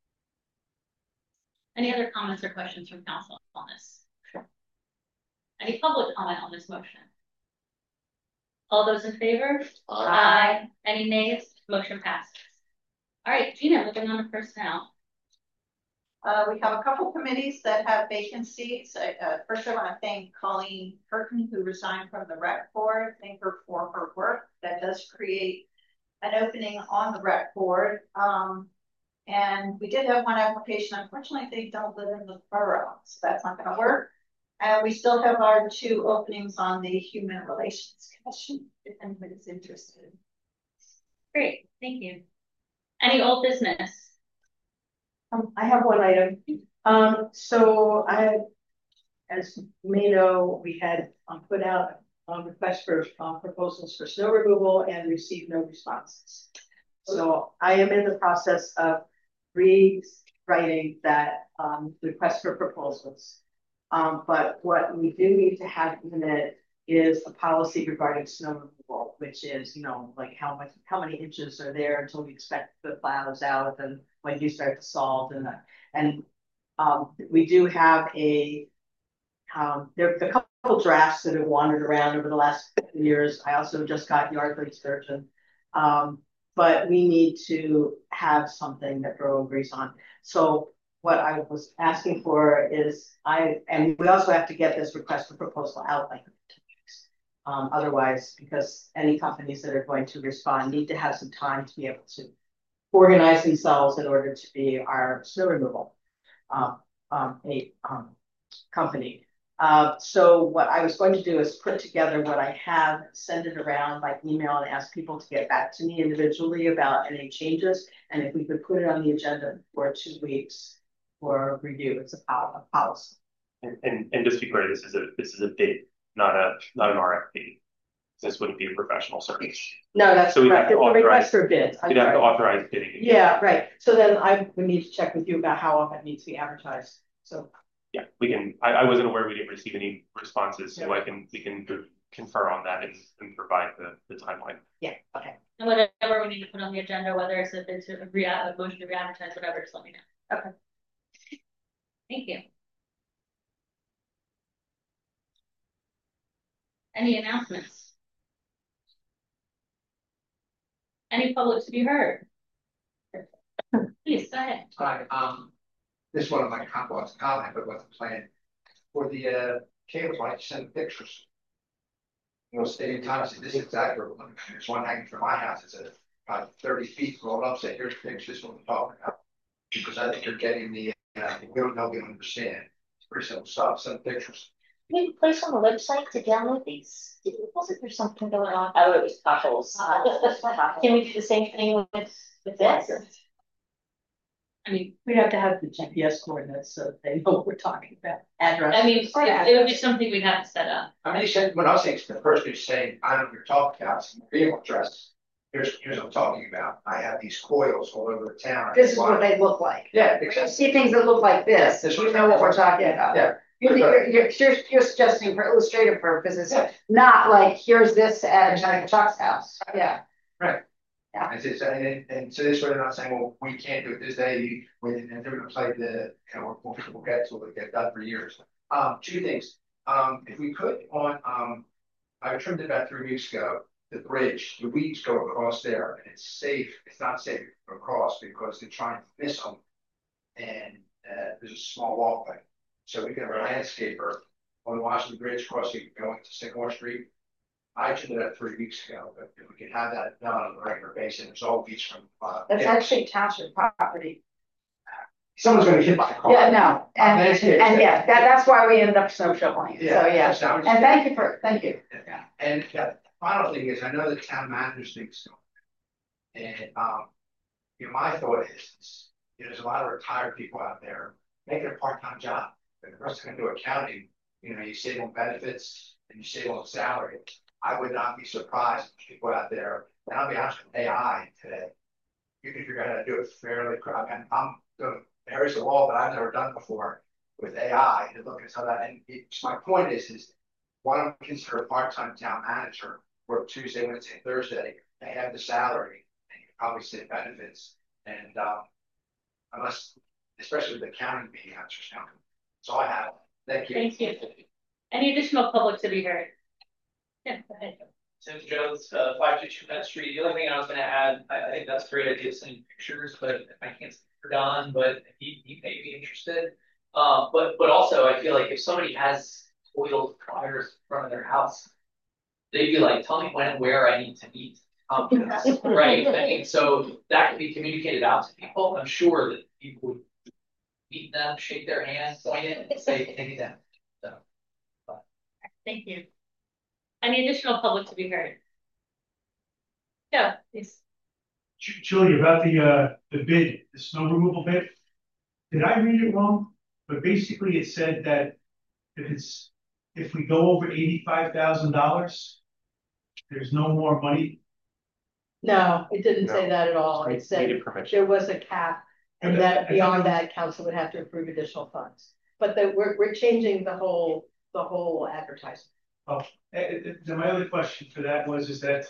Any other comments or questions from council on this? Sure. Any public comment on this motion? All those in favor? Aye. Any nays? Motion passes. All right, Gina, moving on to personnel. We have a couple committees that have vacancies. First, I want to thank Colleen Perkin, who resigned from the rec board. Thank her for her work. That does create an opening on the rec board. And we did have one application. Unfortunately, they don't live in the borough, so that's not going to work. And we still have our 2 openings on the Human Relations Commission, if anybody's interested. Great, thank you. Any old business? I have one item. So as you may know, we had put out a request for proposals for snow removal and received no responses. So I am in the process of rewriting that request for proposals. But what we do need to have in it is a policy regarding snow removal, which is, like how many inches are there until we expect the plows out, and when you start to salt, and we do have there are a couple drafts that have wandered around over the last few years. I also just got Yardley Sturgeon. But we need to have something that Borough agrees on. So what I was asking for is and we also have to get this request for proposal out like 2 weeks. Otherwise, because any companies that are going to respond need to have some time to be able to organize themselves in order to be our snow removal company. So what I was going to do is put together what I have, send it around by email, and ask people to get back to me individually about any changes. And if we could put it on the agenda for 2 weeks for review, it's a policy. And just to be clear, this is a bid, not an RFP. This wouldn't be a professional service. No, that's so correct. It's a request for bids. You'd have to authorize bidding. Yeah, right. So then I would need to check with you about how often it needs to be advertised. So yeah, we can. I wasn't aware we didn't receive any responses, so we can confer on that and provide the timeline. Yeah. Okay. And whatever we need to put on the agenda, whether it's a motion to re-advertise, whatever, just let me know. Okay. Thank you. Any announcements? Any public to be heard? Please go ahead. Hi, this is one of my comments, but wasn't planned. For the cable light, send pictures. Stating times, this is exactly what we're looking at. There's one hanging from my house. It's about 30 feet rolled up. Say, here's pictures. This is what we're talking about. Because I think you're getting the, we don't know, we don't understand. It's pretty simple stuff. Send pictures. Can you place on the website to download these? Wasn't there something going on? Oh, it was couples. Can we do the same thing with this? I mean, we'd have to have the GPS coordinates so they know what we're talking about. Address. I mean, it would be something we'd have to set up. I mean, when I was saying the person who's saying, I don't know what you're talking about, it's my email address. Here's what I'm talking about. I have these coils all over the town. This is what they look like. Yeah, exactly. You see things that look like this, you know what we're talking about. Yeah. You're suggesting for illustrative purposes, not like here's this at Chuck's house. Yeah. Right. Yeah. And so this way they're not saying, well, we can't do it this day. And they're going to play we'll get to it, get done for years. 2 things. If we could I trimmed it about 3 weeks ago. The bridge, the weeds go across there, and it's safe. It's not safe to go across because they're trying to miss them, and there's a small walkway. So we can have a landscaper on Washington Bridge crossing going to Sycamore Street. I trimmed it up 3 weeks ago, but if we can have that done on a regular basis, it's all weeds from. That's actually township property. Someone's going to hit my car. Yeah, no, and yeah, that's why we ended up snow shoveling. Yeah, so and thank you. Yeah. And the final thing is, I know the town manager thinks so. And my thought is, there's a lot of retired people out there. Make it a part-time job. If the person can do accounting, you save on benefits and you save on salary. I would not be surprised if people out there, and I'll be honest with AI today. You can figure out how to do it fairly quick. And I'm doing areas of law that I've never done before with AI to look at some of that. And my point is why don't we consider a part-time town manager work Tuesday, Wednesday, Thursday? They have the salary and you can probably save benefits. And unless, especially with the accounting being out, that's all I have. Thank you. Thank you. Any additional public to be heard? Yeah, go ahead. Tim Jones, 522 Penn Street. The only thing I was gonna add, I think that's a great idea, sending pictures, but I can't speak for Don, but he may be interested. But also I feel like if somebody has oil fires in front of their house, they'd be like, tell me when and where I need to meet. Right? I mean, so that can be communicated out to people. I'm sure that people would meet them, shake their hand, point it, and say, take it down. So. Thank you. Any additional public to be heard? Yeah, please. Julie, about the bid, the snow removal bid, did I read it wrong? But basically it said that if we go over $85,000, there's no more money. No, it didn't say that at all. It said there was a cap, and that beyond that, council would have to approve additional funds. But we're changing the whole advertising. Oh, my other question for that is that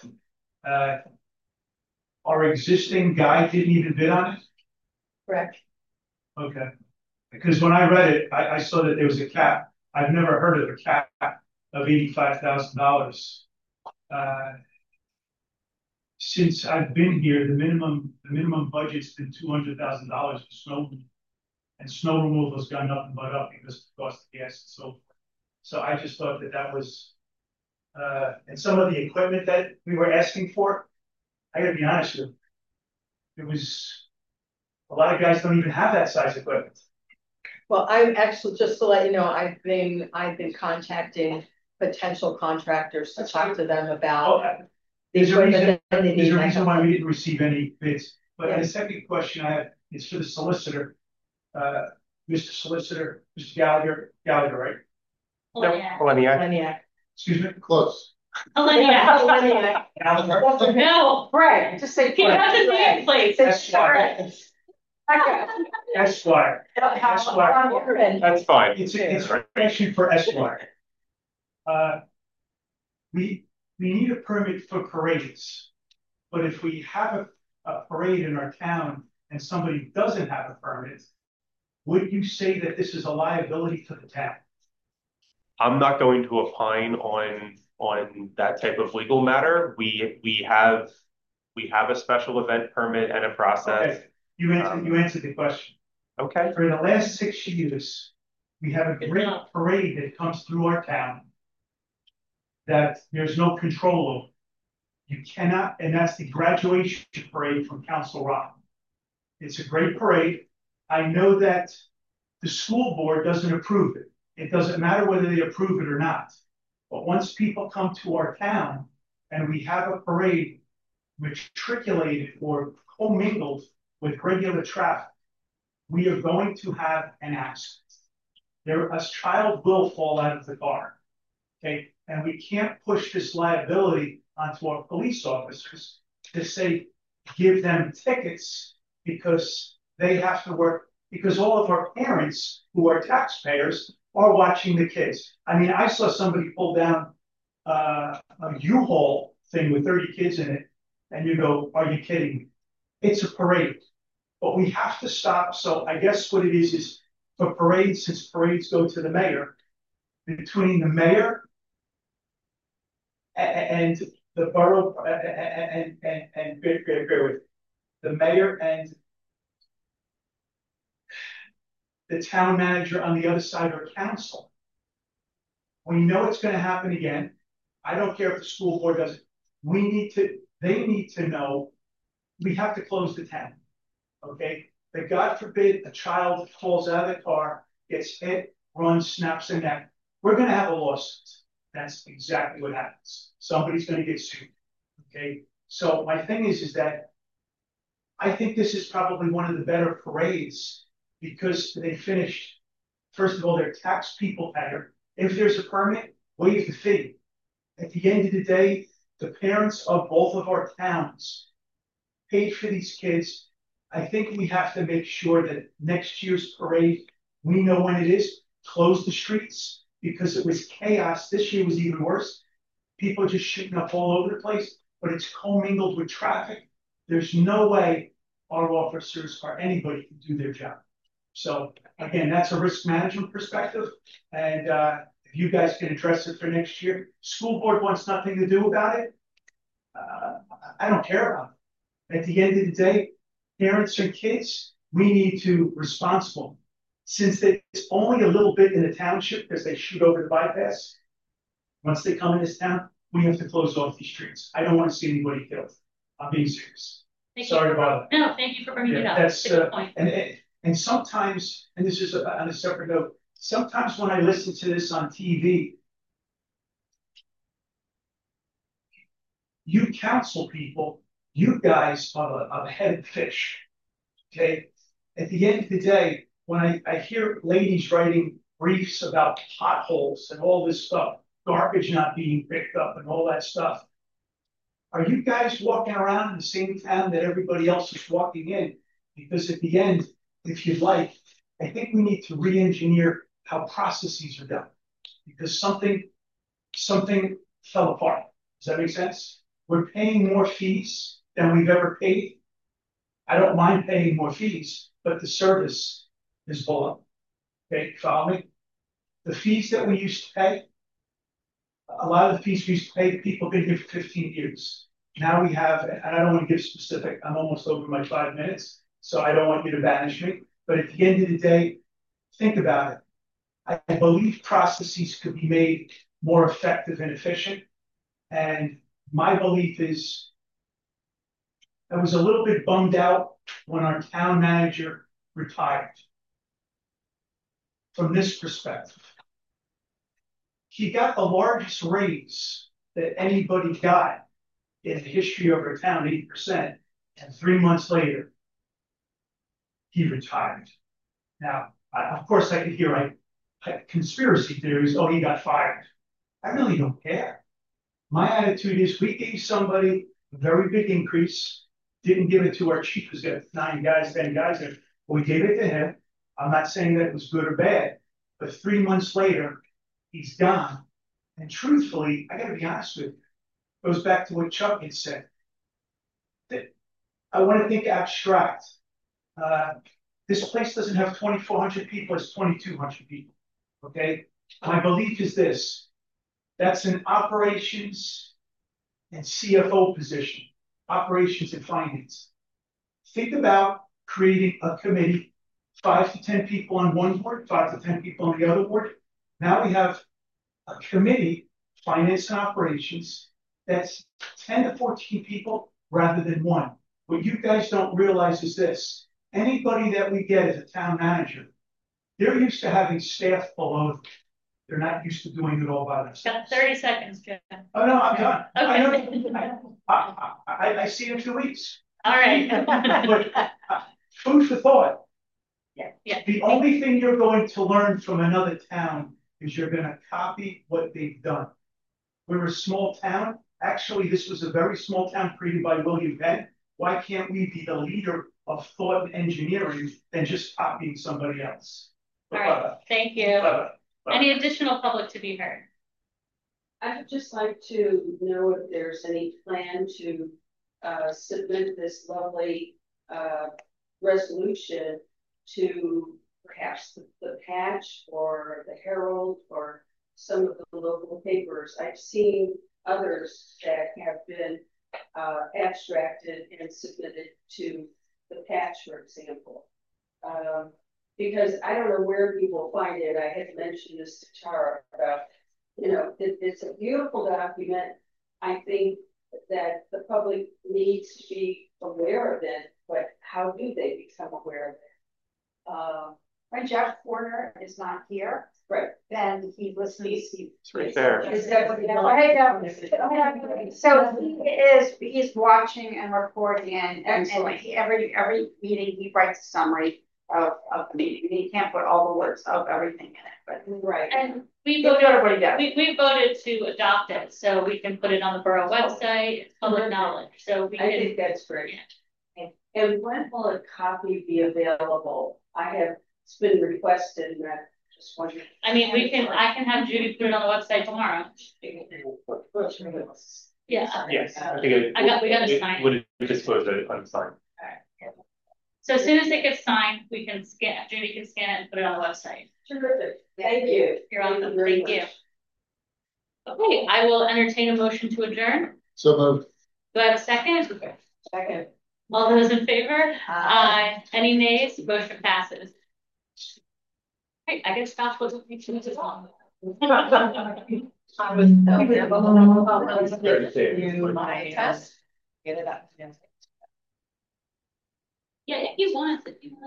our existing guy didn't even bid on it? Correct. Okay. Because when I read it, I saw that there was a cap. I've never heard of a cap of $85,000. Since I've been here, the minimum budget's been $200,000 for snow, and snow removal has gone up and but up because of the cost of gas and so forth. So I just thought that was, and some of the equipment that we were asking for, I gotta be honest with you, it was, a lot of guys don't even have that size equipment. Well, I'm actually, just to let you know, I've been contacting potential contractors to talk to them about. There's a reason why we didn't receive any bids. But the second question I have is for the solicitor, Mr. Solicitor, Mr. Gallagher, right? Oleniak. Excuse me? Close. Oleniak. No, Fred, just say he has his name, please. Esquire. Esquire. That's fine. It's a question for Esquire. We need a permit for parades, but if we have a parade in our town and somebody doesn't have a permit, would you say that this is a liability to the town? I'm not going to opine on that type of legal matter. We have a special event permit and a process. Okay. You answered the question. Okay. For the last 6 years, we have a great parade that comes through our town that there's no control over. You cannot, and that's the graduation parade from Council Rock. It's a great parade. I know that the school board doesn't approve it. It doesn't matter whether they approve it or not. But once people come to our town and we have a parade matriculated or commingled with regular traffic, we are going to have an accident. A child will fall out of the car. Okay, and we can't push this liability onto our police officers to say, give them tickets because they have to work, because all of our parents who are taxpayers are watching the kids. I mean, I saw somebody pull down a U-Haul thing with 30 kids in it, and you go, are you kidding me? It's a parade, but we have to stop. So I guess what it is for parades, since parades go to the mayor, between the mayor and the borough and the mayor and the town manager on the other side or council. We know it's going to happen again. I don't care if the school board does it. They need to know we have to close the town. Okay? That God forbid a child falls out of the car, gets hit, runs, snaps their neck. We're going to have a lawsuit. That's exactly what happens. Somebody's going to get sued. Okay. So my thing is that I think this is probably one of the better parades because they finished. First of all, they're tax people payer. If there's a permit, waive the fee. At the end of the day, the parents of both of our towns paid for these kids. I think we have to make sure that next year's parade, we know when it is, close the streets, because it was chaos. This year was even worse. People just shooting up all over the place, but it's commingled with traffic. There's no way our officers or anybody can do their job. So again, that's a risk management perspective. And if you guys can address it for next year, school board wants nothing to do about it. I don't care about it. At the end of the day, parents and kids, we need to responsible. Since it's only a little bit in the township because they shoot over the bypass, once they come in this town, we have to close off these streets. I don't want to see anybody killed. I'm being serious. Sorry about that. No, thank you for bringing it up. That's a good point. And sometimes, and this is on a separate note, sometimes when I listen to this on TV, you counsel people, you guys are a headed fish. Okay. At the end of the day, when I hear ladies writing briefs about potholes and all this stuff, garbage not being picked up and all that stuff, are you guys walking around in the same town that everybody else is walking in? Because at the end, if you'd like, I think we need to re-engineer how processes are done. Because something fell apart. Does that make sense? We're paying more fees than we've ever paid. I don't mind paying more fees, but the service is below. Okay, follow me? The fees that we used to pay, a lot of the fees we used to pay, people have been here for 15 years. Now we have, and I don't want to give specific, I'm almost over my 5 minutes, so I don't want you to banish me. But at the end of the day, think about it. I believe processes could be made more effective and efficient. And my belief is, I was a little bit bummed out when our town manager retired. From this perspective, he got the largest raise that anybody got in the history of our town, 8%. And 3 months later, he retired. Now, of course, I could hear conspiracy theories. Oh, he got fired. I really don't care. My attitude is we gave somebody a very big increase, didn't give it to our chief who's got 9 guys, 10 guys there. We gave it to him. I'm not saying that it was good or bad, but 3 months later, he's gone. And truthfully, I got to be honest with you, it goes back to what Chuck had said. That I want to think abstract. This place doesn't have 2,400 people, it's 2,200 people. Okay? My belief is this. That's an operations and CFO position, operations and finance. Think about creating a committee, 5 to 10 people on one board, 5 to 10 people on the other board. Now we have a committee, finance and operations, that's 10 to 14 people rather than one. What you guys don't realize is this. Anybody that we get as a town manager, they're used to having staff below them. They're not used to doing it all by themselves. Got 30 seconds, Jim. Oh, no, I'm done. Okay. I see you in 2 weeks. All right. But, food for thought. Yeah. The only thing you're going to learn from another town is you're going to copy what they've done. We're a small town. Actually, this was a very small town created by William Penn. Why can't we be the leader of thought and engineering than just copying somebody else? All right. Thank you. Any additional public to be heard? I would just like to know if there's any plan to submit this lovely resolution to perhaps the Patch or the Herald or some of the local papers. I've seen others that have been abstracted and submitted to the Patch, for example. Because I don't know where people find it. I had mentioned this to Tara about, it's a beautiful document. I think that the public needs to be aware of it, but how do they become aware of it? When Jeff Warner is not here, right? Then he listens. It's right there. So he's watching and recording, and every meeting he writes a summary of the meeting. He can't put all the words of everything in it, but right. And we voted to adopt it, so we can put it on the borough website. It's public knowledge, so I think that's great. And when will a copy be available? It's been requested, and I just wondering. I mean, I can have Judy put it on the website tomorrow. Yeah. Yes, I think we got to sign it. Would it disclose it unsigned? So as soon as it gets signed, we can Judy can scan it and put it on the website. Terrific. Thank you. You're welcome. Thank you. Okay, I will entertain a motion to adjourn. So moved. Do I have a second? Second. All those in favor? Aye. Any nays? Motion passes. Great, I guess Josh wasn't reaching as well. I was. You my test. Get it up. Yeah. Yeah, if you want.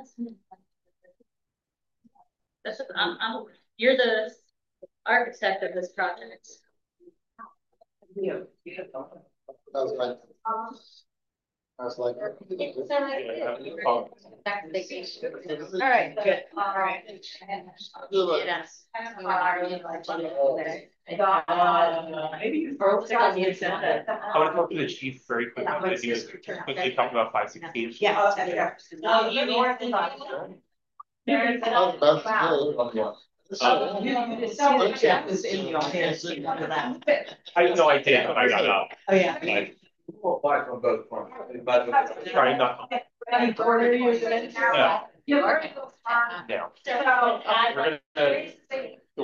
That's what you're the architect of this project. I was like. All right, good. All right. Yes. Maybe you broke down the agenda. I want to talk to the chief very quickly. Because he was quickly talking about 516. Yeah. Oh, you need Jeff is in the audience. I didn't know I did, but I got out. Oh, yeah. Like, On both fronts. trying not. Any order you Yeah. Yeah. Yeah. So, We're gonna-